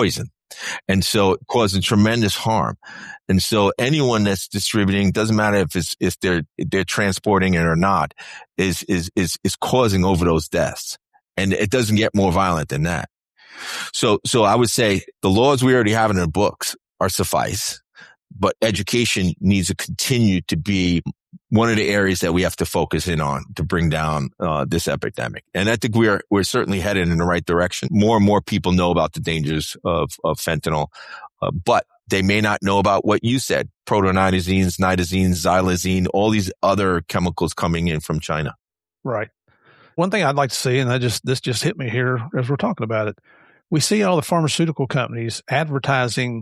And so causing tremendous harm. And so anyone that's distributing, doesn't matter if it's, if they're, they're transporting it or not, is, is, is, is causing overdose deaths. And it doesn't get more violent than that. So, so I would say the laws we already have in the books are suffice, but education needs to continue to be one of the areas that we have to focus in on to bring down uh, this epidemic. And I think we are, we're certainly headed in the right direction. More and more people know about the dangers of, of fentanyl, uh, but they may not know about what you said, protonitazines, nitazines, xylazine, all these other chemicals coming in from China. Right. One thing I'd like to see, and I just, this just hit me here as we're talking about it. We see all the pharmaceutical companies advertising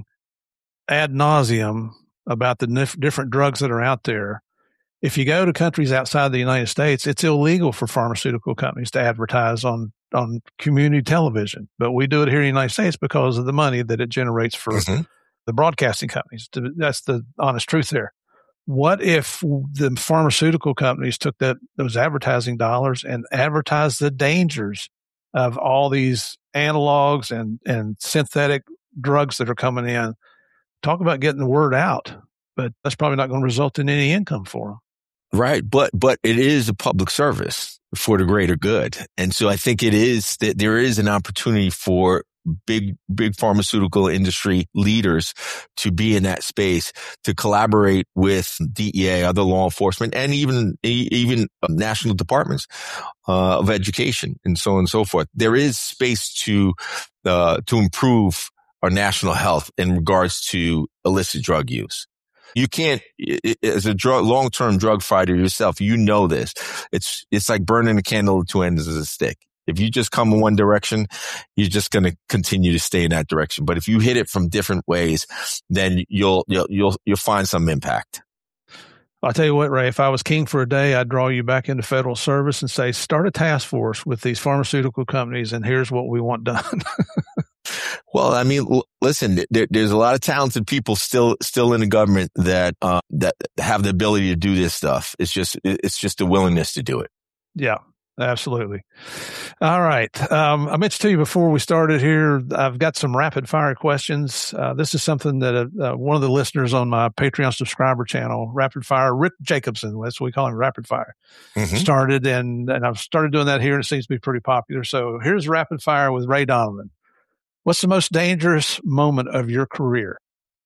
ad nauseum about the nif- different drugs that are out there. If you go to countries outside the United States, it's illegal for pharmaceutical companies to advertise on, on community television. But we do it here in the United States because of the money that it generates for mm-hmm. the broadcasting companies. That's the honest truth there. What if the pharmaceutical companies took that those advertising dollars and advertised the dangers of all these analogs and, and synthetic drugs that are coming in? Talk about getting the word out, but that's probably not going to result in any income for them. Right. But, but it is a public service for the greater good. And so I think it is that there is an opportunity for big, big pharmaceutical industry leaders to be in that space, to collaborate with D E A, other law enforcement, and even, even national departments uh, of education and so on and so forth. There is space to, uh, to improve our national health in regards to illicit drug use. You can't, as a drug, long-term drug fighter yourself, you know this. It's, it's like burning a candle at two ends of a stick. If you just come in one direction, you're just going to continue to stay in that direction. But if you hit it from different ways, then you'll, you'll, you'll, you'll find some impact. I'll tell you what, Ray, if I was king for a day, I'd draw you back into federal service and say, start a task force with these pharmaceutical companies, and here's what we want done. Well, I mean, l- listen, there, there's a lot of talented people still, still in the government that, uh, that have the ability to do this stuff. It's just, it's just a willingness to do it. Yeah, absolutely. All right. Um, I mentioned to you before we started here, I've got some rapid fire questions. Uh, this is something that uh, uh, one of the listeners on my Patreon subscriber channel, Rapid Fire, Rick Jacobson, that's what we call him, Rapid Fire, mm-hmm. started. And, and I've started doing that here, and it seems to be pretty popular. So here's Rapid Fire with Ray Donovan. What's the most dangerous moment of your career?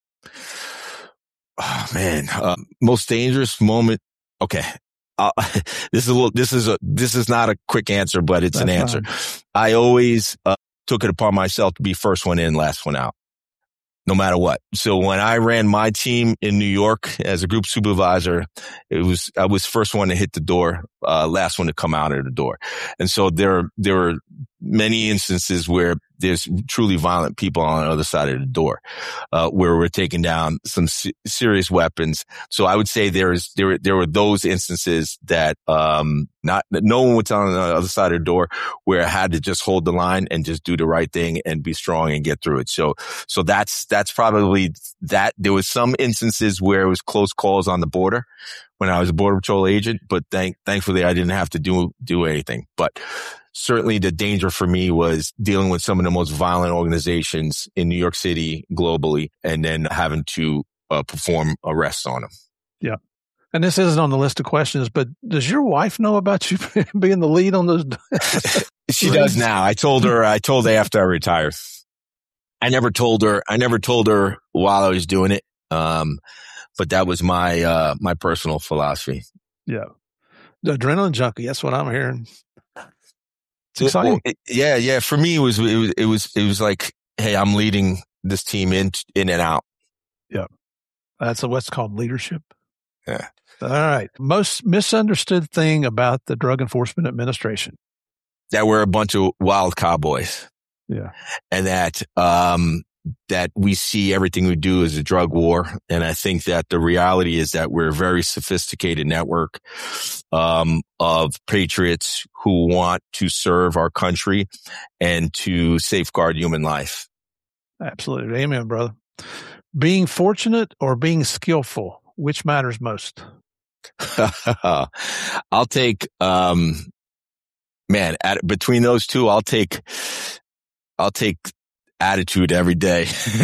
Oh, man, uh, most dangerous moment. Okay. Uh, this is a little, this is a, this is not a quick answer, but it's That's an answer. Fine. I always uh, took it upon myself to be first one in, last one out, no matter what. So when I ran my team in New York as a group supervisor, it was, I was first one to hit the door, uh, last one to come out of the door. And so there, there were many instances where there's truly violent people on the other side of the door, uh, where we're taking down some se- serious weapons. So I would say there's, there, there were those instances that, um, not, no one was on the other side of the door where I had to just hold the line and just do the right thing and be strong and get through it. So, so that's, that's probably that. There was some instances where it was close calls on the border when I was a Border Patrol agent, but thank, thankfully I didn't have to do, do anything. But certainly the danger for me was dealing with some of the most violent organizations in New York City, globally, and then having to uh, perform arrests on them. Yeah. And this isn't on the list of questions, but does your wife know about you being the lead on those? She does now. I told her, I told her after I retired. I never told her, I never told her while I was doing it. Um, but that was my, uh, my personal philosophy. Yeah. The adrenaline junkie. That's what I'm hearing. It's exciting. Well, it, yeah. Yeah. For me, it was, it was, it was, it was like, hey, I'm leading this team in, in and out. Yeah. That's what's called leadership. Yeah. All right. Most misunderstood thing about the Drug Enforcement Administration. That we're a bunch of wild cowboys. Yeah. And that, um, that we see everything we do as a drug war. And I think that the reality is that we're a very sophisticated network, um, of patriots who want to serve our country and to safeguard human life. Absolutely. Amen, brother. Being fortunate or being skillful, which matters most? I'll take, um, man, at, between those two, I'll take, I'll take attitude every day.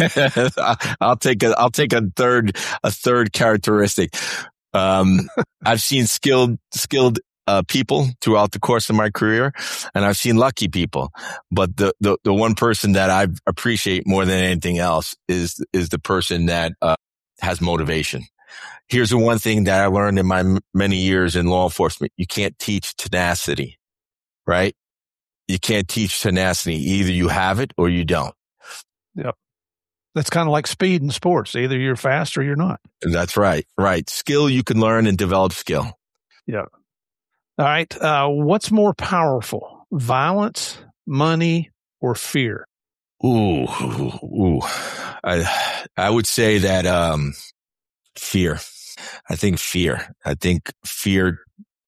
I'll take a, I'll take a third, a third characteristic. Um, I've seen skilled, skilled, uh, people throughout the course of my career, and I've seen lucky people. But the, the, the one person that I appreciate more than anything else is, is the person that, uh, has motivation. Here's the one thing that I learned in my m- many years in law enforcement. You can't teach tenacity, right? You can't teach tenacity. Either you have it or you don't. Yep. That's kind of like speed in sports. Either you're fast or you're not. That's right. Right. Skill, you can learn and develop skill. Yeah. All right. Uh, what's more powerful, violence, money, or fear? Ooh, ooh, ooh. I, I would say that, um, fear. I think fear. I think fear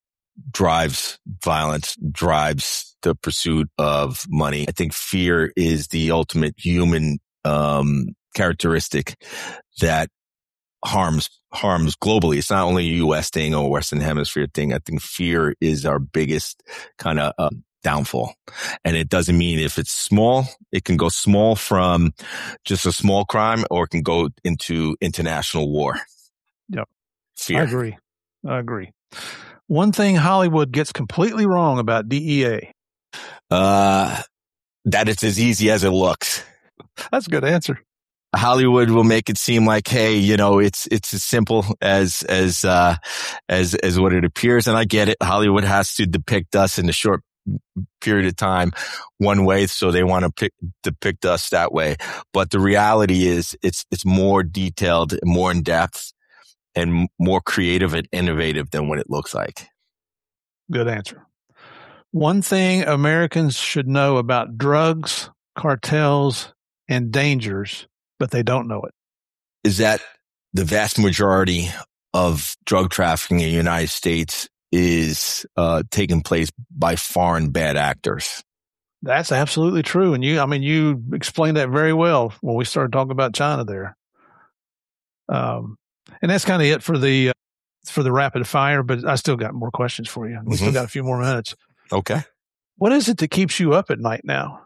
drives violence, drives the pursuit of money. I think fear is the ultimate human, um, characteristic that harms, harms globally. It's not only a U S thing or Western Hemisphere thing. I think fear is our biggest kind of, uh, downfall. And it doesn't mean if it's small, it can go small from just a small crime, or it can go into international war. Yep. Fear. I agree. I agree. One thing Hollywood gets completely wrong about D E A. Uh, that it's as easy as it looks. That's a good answer. Hollywood will make it seem like, hey, you know, it's, it's as simple as, as, uh, as, as what it appears. And I get it. Hollywood has to depict us in a short period of time one way. So they want to pick, depict us that way. But the reality is it's, it's more detailed, more in depth, and more creative and innovative than what it looks like. Good answer. One thing Americans should know about drugs, cartels, and dangers, but they don't know it, is that the vast majority of drug trafficking in the United States is uh, taking place by foreign bad actors. That's absolutely true. And you, I mean, you explained that very well when we started talking about China there. Um, and that's kind of it for the, uh, for the rapid fire, but I still got more questions for you. We mm-hmm. still got a few more minutes. Okay. What is it that keeps you up at night now?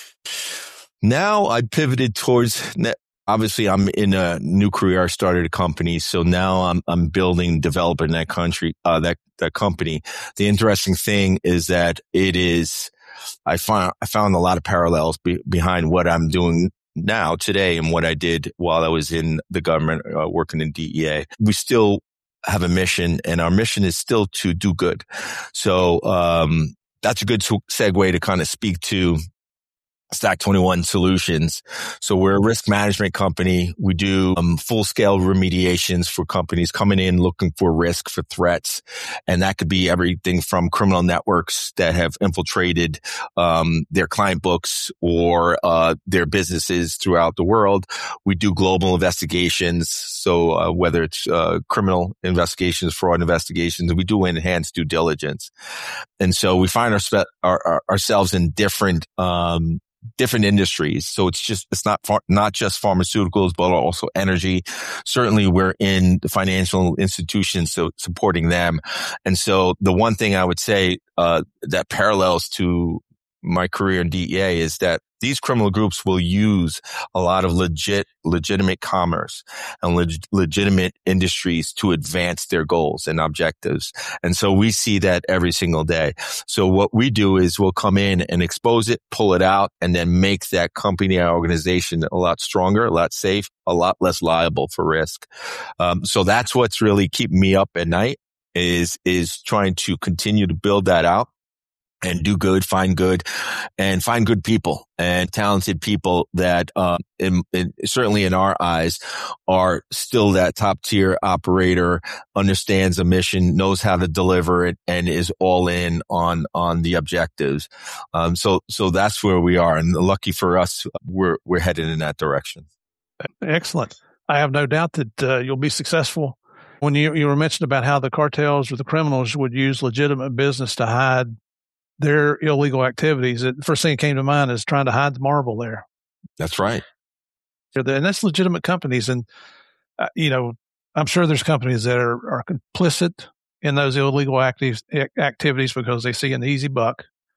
Now I pivoted towards, obviously I'm in a new career. I started a company. So now I'm, I'm building, developing that country, uh, that, that company. The interesting thing is that it is, I found, I found a lot of parallels be, behind what I'm doing now today and what I did while I was in the government, uh, working in D E A. We still have a mission, and our mission is still to do good. So, um, that's a good segue to kind of speak to Stack twenty-one Solutions. So we're a risk management company. We do um, full-scale remediations for companies coming in looking for risk, for threats. And that could be everything from criminal networks that have infiltrated um, their client books or uh, their businesses throughout the world. We do global investigations. So uh, whether it's uh, criminal investigations, fraud investigations, we do enhanced due diligence. And so we find our, our, our, ourselves in different um different industries. So it's just, it's not, far, not just pharmaceuticals, but also energy. Certainly we're in the financial institutions, so supporting them. And so the one thing I would say, uh, that parallels to my career in D E A is that these criminal groups will use a lot of legit, legitimate commerce and leg- legitimate industries to advance their goals and objectives. And so we see that every single day. So what we do is we'll come in and expose it, pull it out, and then make that company, our organization a lot stronger, a lot safe, a lot less liable for risk. Um, so that's what's really keeping me up at night is, is trying to continue to build that out. And do good, find good, and find good people and talented people that, uh, in, in, certainly in our eyes, are still that top tier operator, understands a mission, knows how to deliver it, and is all in on on the objectives. Um, so so that's where we are, and lucky for us, we're we're headed in that direction. Excellent. I have no doubt that uh, you'll be successful. When you you were mentioning about how the cartels or the criminals would use legitimate business to hide their illegal activities, the first thing that came to mind is trying to hide the marble there. That's right. And that's legitimate companies. And, uh, you know, I'm sure there's companies that are, are complicit in those illegal activities, activities because they see an easy buck.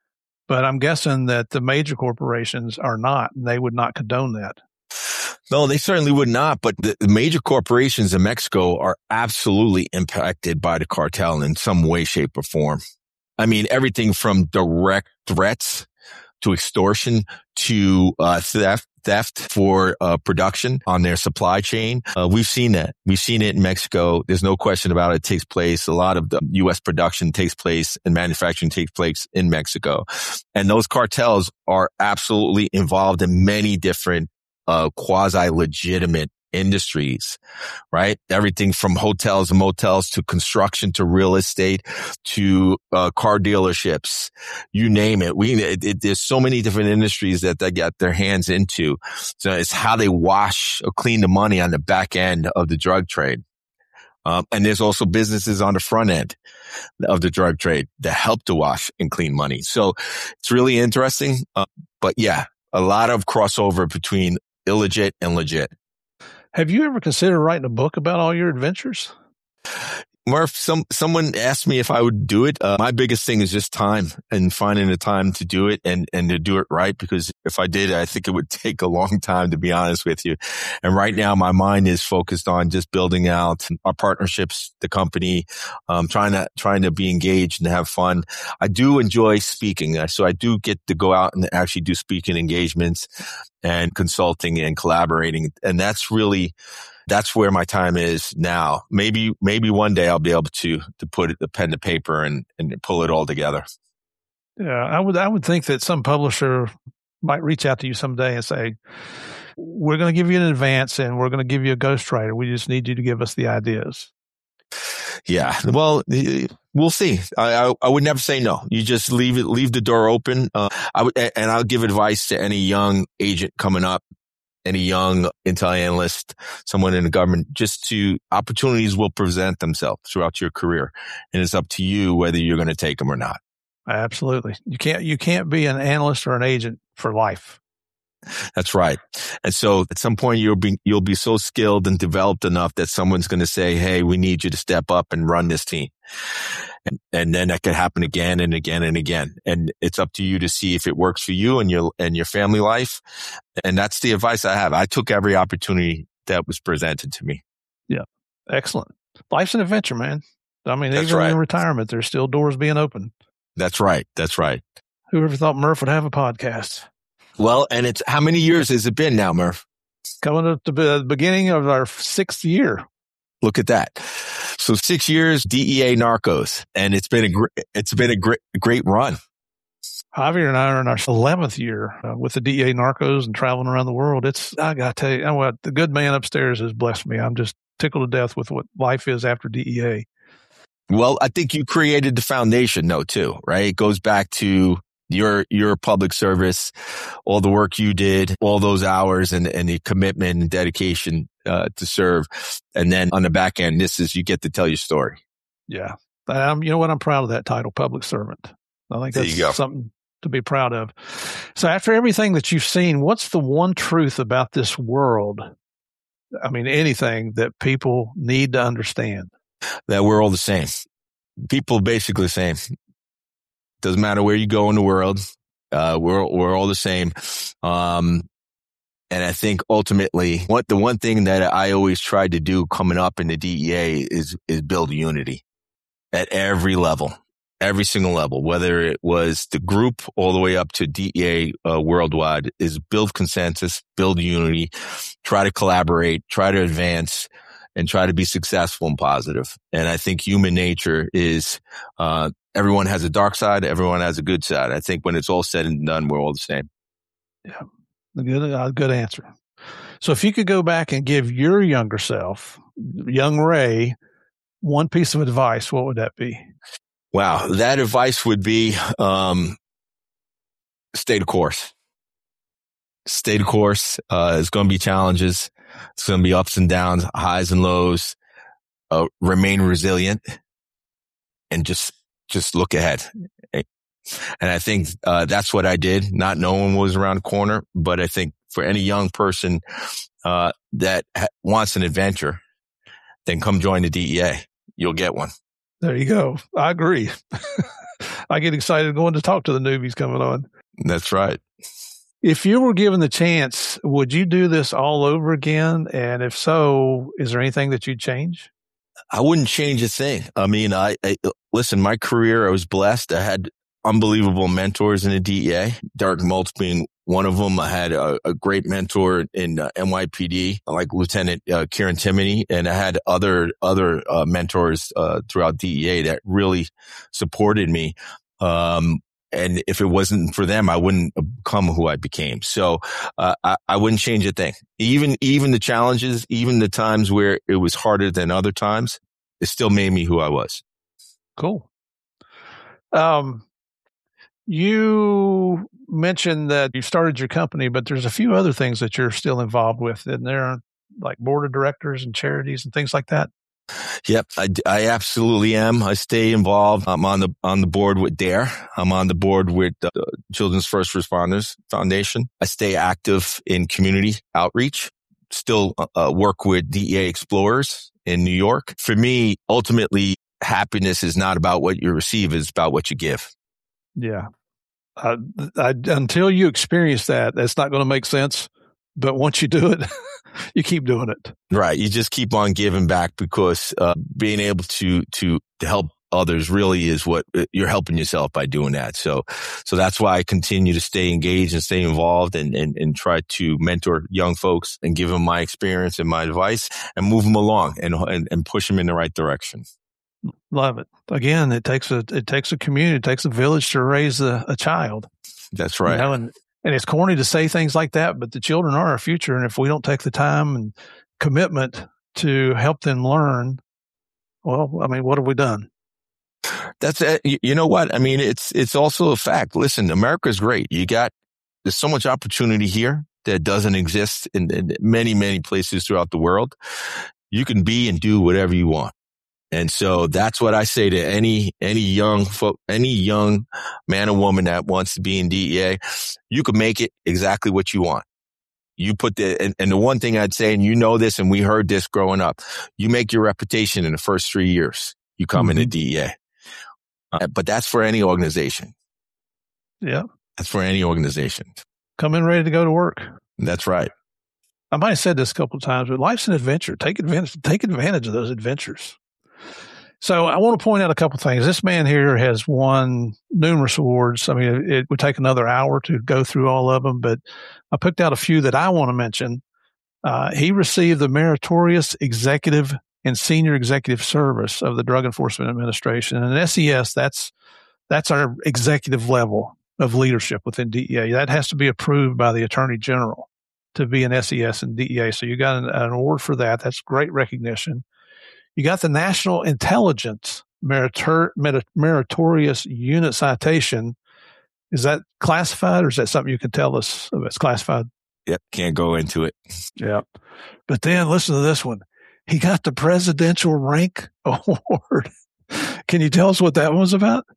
But I'm guessing that the major corporations are not, and they would not condone that. No, they certainly would not. But the major corporations in Mexico are absolutely impacted by the cartel in some way, shape, or form. I mean, everything from direct threats to extortion to uh, theft. theft for uh, production on their supply chain. Uh, we've seen that. We've seen it in Mexico. There's no question about it. It takes place. A lot of the U S production takes place and manufacturing takes place in Mexico. And those cartels are absolutely involved in many different uh, quasi-legitimate industries, right? Everything from hotels and motels to construction to real estate to uh, car dealerships, you name it. We it, it, there's so many different industries that they got their hands into. So it's how they wash or clean the money on the back end of the drug trade. Um, and there's also businesses on the front end of the drug trade that help to wash and clean money. So it's really interesting. Uh, but yeah, a lot of crossover between illegit and legit. Have you ever considered writing a book about all your adventures? Murph, some, someone asked me if I would do it. Uh, my biggest thing is just time and finding the time to do it and, and to do it right. Because if I did, I think it would take a long time, to be honest with you. And right now, my mind is focused on just building out our partnerships, the company, um, trying to, trying to be engaged and have fun. I do enjoy speaking. So I do get to go out and actually do speaking engagements and consulting and collaborating. And that's really, that's where my time is now. Maybe, maybe one day I'll be able to, to put the pen to paper and, and pull it all together. Yeah. I would, I would think that some publisher might reach out to you someday and say, we're going to give you an advance and we're going to give you a ghostwriter. We just need you to give us the ideas. Yeah. Well, we'll see. I, I, I would never say no. You just leave it, leave the door open. Uh, I would, and I'll give advice to any young agent coming up, any young intel analyst, someone in the government, just to opportunities will present themselves throughout your career. And it's up to you whether you're going to take them or not. Absolutely. You can't, you can't be an analyst or an agent for life. That's right. And so at some point you'll be, you'll be so skilled and developed enough that someone's going to say, hey, we need you to step up and run this team. And, and then that could happen again and again and again. And it's up to you to see if it works for you and your, and your family life. And that's the advice I have. I took every opportunity that was presented to me. Yeah. Excellent. Life's an adventure, man. I mean, That's even right. in retirement, there's still doors being open. That's right. That's right. Whoever thought Murph would have a podcast? Well, and it's, how many years has it been now, Murph? Coming up to the beginning of our sixth year. Look at that. So six years, D E A Narcos, and it's been a gr- it's been a great, great run. Javier and I are in our eleventh year uh, with the D E A Narcos and traveling around the world. It's, I got to tell you, you know what, the good man upstairs has blessed me. I'm just tickled to death with what life is after D E A. Well, I think you created the foundation, though, too, right? It goes back to your, your public service, all the work you did, all those hours and, and the commitment and dedication, uh, to serve. And then on the back end, this is, you get to tell your story. Yeah. Um, you know what? I'm proud of that title, public servant. I think that's something to be proud of. So after everything that you've seen, what's the one truth about this world? I mean, anything that people need to understand? That we're all the same. People basically the same. Doesn't matter where you go in the world. Uh, we're, we're all the same. Um, and I think ultimately what the one thing that I always tried to do coming up in the D E A is, is build unity at every level, every single level, whether it was the group all the way up to D E A uh, worldwide, is build consensus, build unity, try to collaborate, try to advance, and try to be successful and positive. And I think human nature is, uh, everyone has a dark side. Everyone has a good side. I think when it's all said and done, we're all the same. Yeah. Good, uh, good answer. So if you could go back and give your younger self, young Ray, one piece of advice, what would that be? Wow. That advice would be, um, stay the course. Stay the course. Uh, there's going to be challenges. It's going to be ups and downs, highs and lows. Uh, remain resilient and just, just look ahead. And I think, uh, that's what I did. Not knowing what was around the corner, but I think for any young person, uh, that ha- wants an adventure, then come join the D E A. You'll get one. There you go. I agree. I get excited going to talk to the newbies coming on. That's right. If you were given the chance, would you do this all over again? And if so, is there anything that you'd change? I wouldn't change a thing. I mean, I, I listen, my career, I was blessed. I had unbelievable mentors in the D E A, Derek Mulch being one of them. I had a, a great mentor in uh, N Y P D, like Lieutenant uh, Kieran Timoney, and I had other other uh, mentors uh, throughout D E A that really supported me. Um, and if it wasn't for them, I wouldn't become who I became. So uh, I, I wouldn't change a thing. Even even the challenges, even the times where it was harder than other times, it still made me who I was. Cool. Um. You mentioned that you started your company, but there's a few other things that you're still involved with, and they're like board of directors and charities and things like that. Yep, I, I absolutely am. I stay involved. I'm on the on the board with DARE. I'm on the board with the Children's First Responders Foundation. I stay active in community outreach. Still uh, work with D E A Explorers in New York. For me, ultimately, happiness is not about what you receive; it's about what you give. Yeah. I, I, until you experience that, that's not going to make sense. But once you do it, you keep doing it. Right. You just keep on giving back because uh, being able to, to to help others really is what you're helping yourself by doing that. So so that's why I continue to stay engaged and stay involved and, and, and try to mentor young folks and give them my experience and my advice and move them along and and, and push them in the right direction. Love it. Again, it takes a it takes a community, it takes a village to raise a, a child. That's right. You know, and, and it's corny to say things like that, but the children are our future. And if we don't take the time and commitment to help them learn, well, I mean, what have we done? That's it. You know what? I mean, it's it's also a fact. Listen, America's great. You got there's so much opportunity here that doesn't exist in, in many, many places throughout the world. You can be and do whatever you want. And so that's what I say to any, any young folk, any young man or woman that wants to be in D E A. You can make it exactly what you want. You put the, and, and the one thing I'd say, and you know this, and we heard this growing up, you make your reputation in the first three years you come mm-hmm. into D E A. Uh, but that's for any organization. Yeah. That's for any organization. Come in ready to go to work. That's right. I might have said this a couple of times, but life's an adventure. Take advantage, take advantage of those adventures. So I want to point out a couple of things. This man here has won numerous awards. I mean, it would take another hour to go through all of them, but I picked out a few that I want to mention. Uh, he received the Meritorious Executive and Senior Executive Service of the Drug Enforcement Administration. And an S E S, that's that's our executive level of leadership within D E A. That has to be approved by the Attorney General to be an S E S and D E A. So you got an, an award for that. That's great recognition. You got the National Intelligence Meritor- Meritorious Unit Citation. Is that classified, or is that something you can tell us if it's classified? Yep, can't go into it. Yeah. But then listen to this one. He got the Presidential Rank Award. Can you tell us what that was about?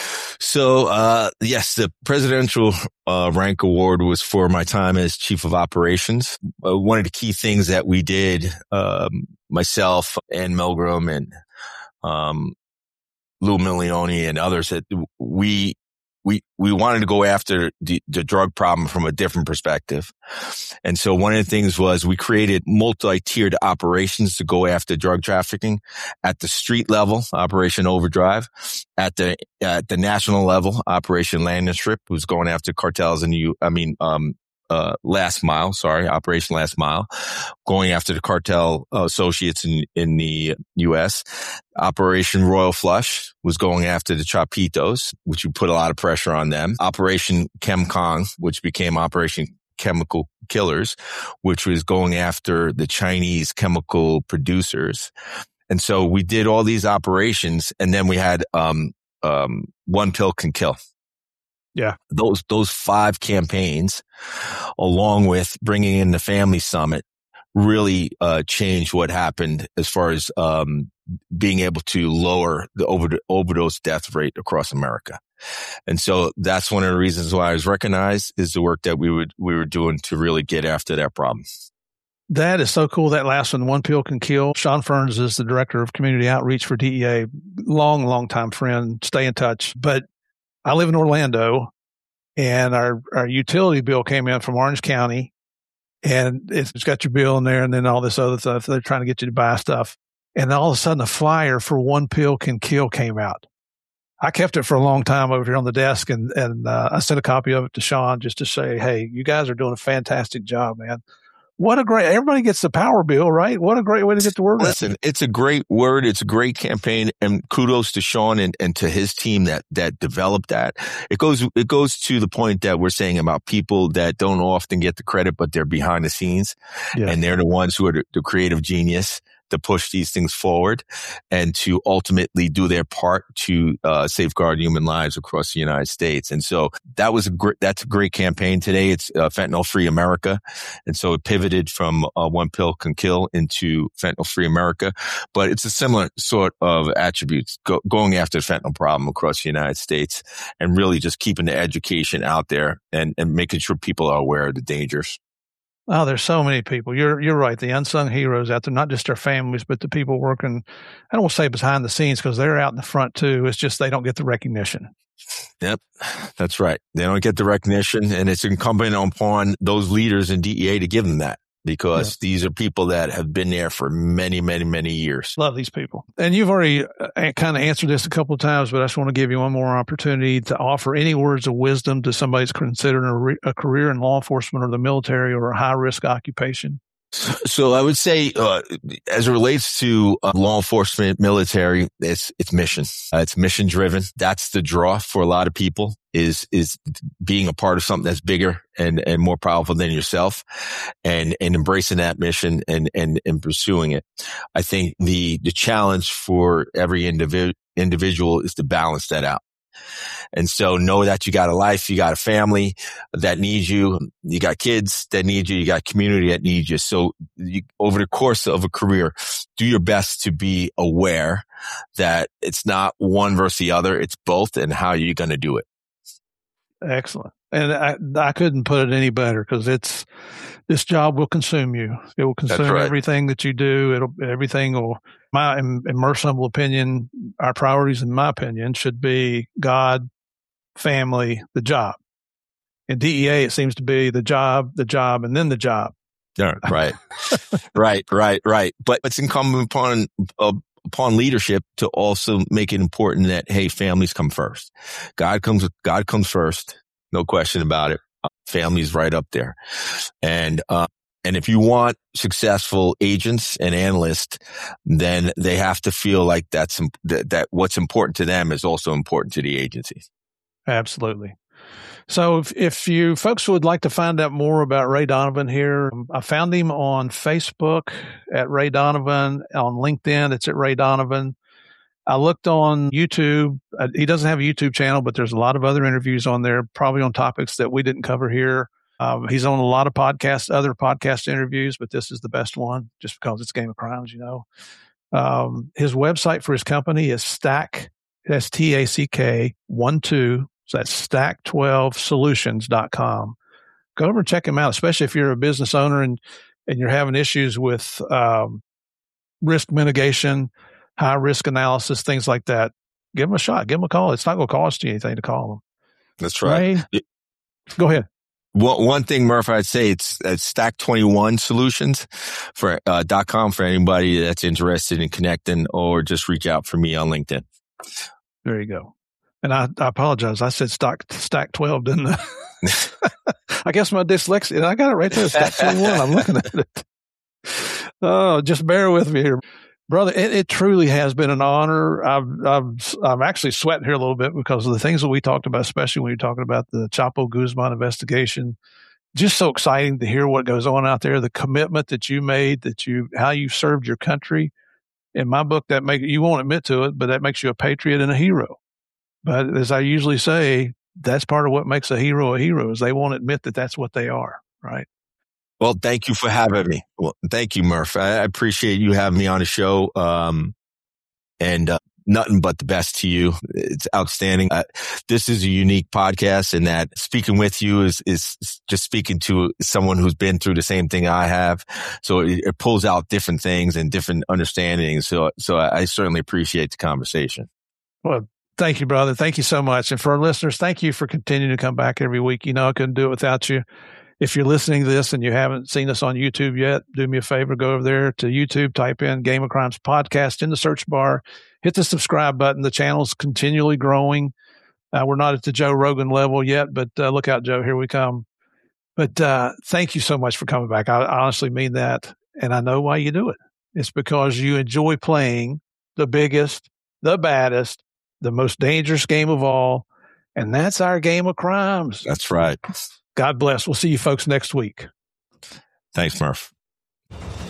So, uh, yes, the Presidential uh, Rank Award was for my time as Chief of Operations. Uh, one of the key things that we did, um, myself and Milgram and um, Lou Milioni and others, that we we we wanted to go after the, the drug problem from a different perspective. And so one of the things was we created multi-tiered operations to go after drug trafficking at the street level, Operation Overdrive, at the at the national level, Operation Land and Strip was going after cartels in the U, I mean um uh Last Mile, sorry, Operation Last Mile, going after the cartel uh, associates in in the U S. Operation Royal Flush was going after the Chapitos, which we put a lot of pressure on them. Operation Chem Kong, which became Operation Chemical Killers, which was going after the Chinese chemical producers. And so we did all these operations, and then we had um um One Pill Can Kill. Yeah. Those, those five campaigns, along with bringing in the Family Summit, really, uh, changed what happened as far as, um, being able to lower the over- overdose death rate across America. And so that's one of the reasons why I was recognized is the work that we would, we were doing to really get after that problem. That is so cool. That last one, One Pill Can Kill. Sean Ferns is the director of community outreach for D E A. Long, long time friend. Stay in touch. But I live in Orlando, and our, our utility bill came in from Orange County, and it's got your bill in there and then all this other stuff. They're trying to get you to buy stuff. And all of a sudden, a flyer for One Pill Can Kill came out. I kept it for a long time over here on the desk, and, and uh, I sent a copy of it to Sean just to say, hey, you guys are doing a fantastic job, man. What a great, everybody gets the power bill, right? What a great way to get the word out. Listen, it's a great word. It's a great campaign, and kudos to Sean and, and to his team that, that developed that. It goes, it goes to the point that we're saying about people that don't often get the credit, but they're behind the scenes, yeah. and they're the ones who are the, the creative genius to push these things forward and to ultimately do their part to uh, safeguard human lives across the United States. And so that was a great, that's a great campaign today. It's uh, Fentanyl Free America. And so it pivoted from uh, One Pill Can Kill into Fentanyl Free America. But it's a similar sort of attributes, go, going after the fentanyl problem across the United States and really just keeping the education out there and, and making sure people are aware of the dangers. Oh, there's so many people. You're you're right. The unsung heroes out there, not just their families, but the people working, I don't want to say behind the scenes because they're out in the front too. It's just they don't get the recognition. Yep, that's right. They don't get the recognition, and it's incumbent upon those leaders in D E A to give them that because yeah. these are people that have been there for many, many, many years. Love these people. And you've already uh, kind of answered this a couple of times, but I just want to give you one more opportunity to offer any words of wisdom to somebody who's considering a, re- a career in law enforcement or the military or a high-risk occupation. So I would say, uh, as it relates to uh, law enforcement, military, it's, it's mission. Uh, it's mission driven. That's the draw for a lot of people is, is being a part of something that's bigger and, and more powerful than yourself and, and embracing that mission and, and, and pursuing it. I think the, the challenge for every individual, individual is to balance that out. And so know that you got a life, you got a family that needs you, you got kids that need you, you got community that needs you. So you, over the course of a career, do your best to be aware that it's not one versus the other, it's both and how you're going to do it. Excellent. And I, I couldn't put it any better because it's, this job will consume you. It will consume right. everything that you do. It'll, everything will, my, in, in my humble opinion, our priorities, in my opinion, should be God, family, the job. In D E A, it seems to be the job, the job, and then the job. Yeah, right. right, right, right. But it's incumbent upon, uh, upon leadership to also make it important that, hey, families come first. God comes, God comes first. No question about it. Family's right up there. And, uh, and if you want successful agents and analysts, then they have to feel like that's, that, that what's important to them is also important to the agency. Absolutely. So if, if you folks would like to find out more about Ray Donovan here, I found him on Facebook at Ray Donovan, on LinkedIn, it's at Ray Donovan. I looked on YouTube. Uh, he doesn't have a YouTube channel, but there's a lot of other interviews on there, probably on topics that we didn't cover here. Um, he's on a lot of podcasts, other podcast interviews, but this is the best one just because it's Game of Crimes, you know. Um, his website for his company is Stack, S T A C K one two. So that's stack twelve solutions dot com. Go over and check him out, especially if you're a business owner and, and you're having issues with um, risk mitigation, high risk analysis, things like that. Give them a shot. Give them a call. It's not going to cost you anything to call them. That's right. Ray, go ahead. Well, one thing, Murph, I'd say it's, it's Stack twenty-one Solutions for uh, dot com for anybody that's interested in connecting, or just reach out for me on LinkedIn. There you go. And I, I apologize. I said stock, Stack twelve, didn't I? I guess my dyslexia, I got it right there. Stack twenty-one. I'm looking at it. Oh, just bear with me here. Brother, it, it truly has been an honor. I've, I've, I'm actually sweating here a little bit because of the things that we talked about, especially when you're talking about the Chapo Guzman investigation. Just so exciting to hear what goes on out there, the commitment that you made, that you, how you served your country. In my book, that make you won't admit to it, but that makes you a patriot and a hero. But as I usually say, that's part of what makes a hero a hero is they won't admit that that's what they are, right? Well, thank you for having me. Well, thank you, Murph. I appreciate you having me on the show. Um, and uh, nothing but the best to you. It's outstanding. Uh, this is a unique podcast in that speaking with you is, is just speaking to someone who's been through the same thing I have. So it, it pulls out different things and different understandings. So, so I, I certainly appreciate the conversation. Well, Thank you, brother. Thank you so much. And for our listeners, thank you for continuing to come back every week. You know, I couldn't do it without you. If you're listening to this and you haven't seen us on YouTube yet, do me a favor, go over there to YouTube, type in Game of Crimes Podcast in the search bar, hit the subscribe button. The channel's continually growing. Uh, we're not at the Joe Rogan level yet, but uh, look out, Joe, here we come. But uh, thank you so much for coming back. I, I honestly mean that, and I know why you do it. It's because you enjoy playing the biggest, the baddest, the most dangerous game of all, and that's our Game of Crimes. That's right. God bless. We'll see you folks next week. Thanks, Murph.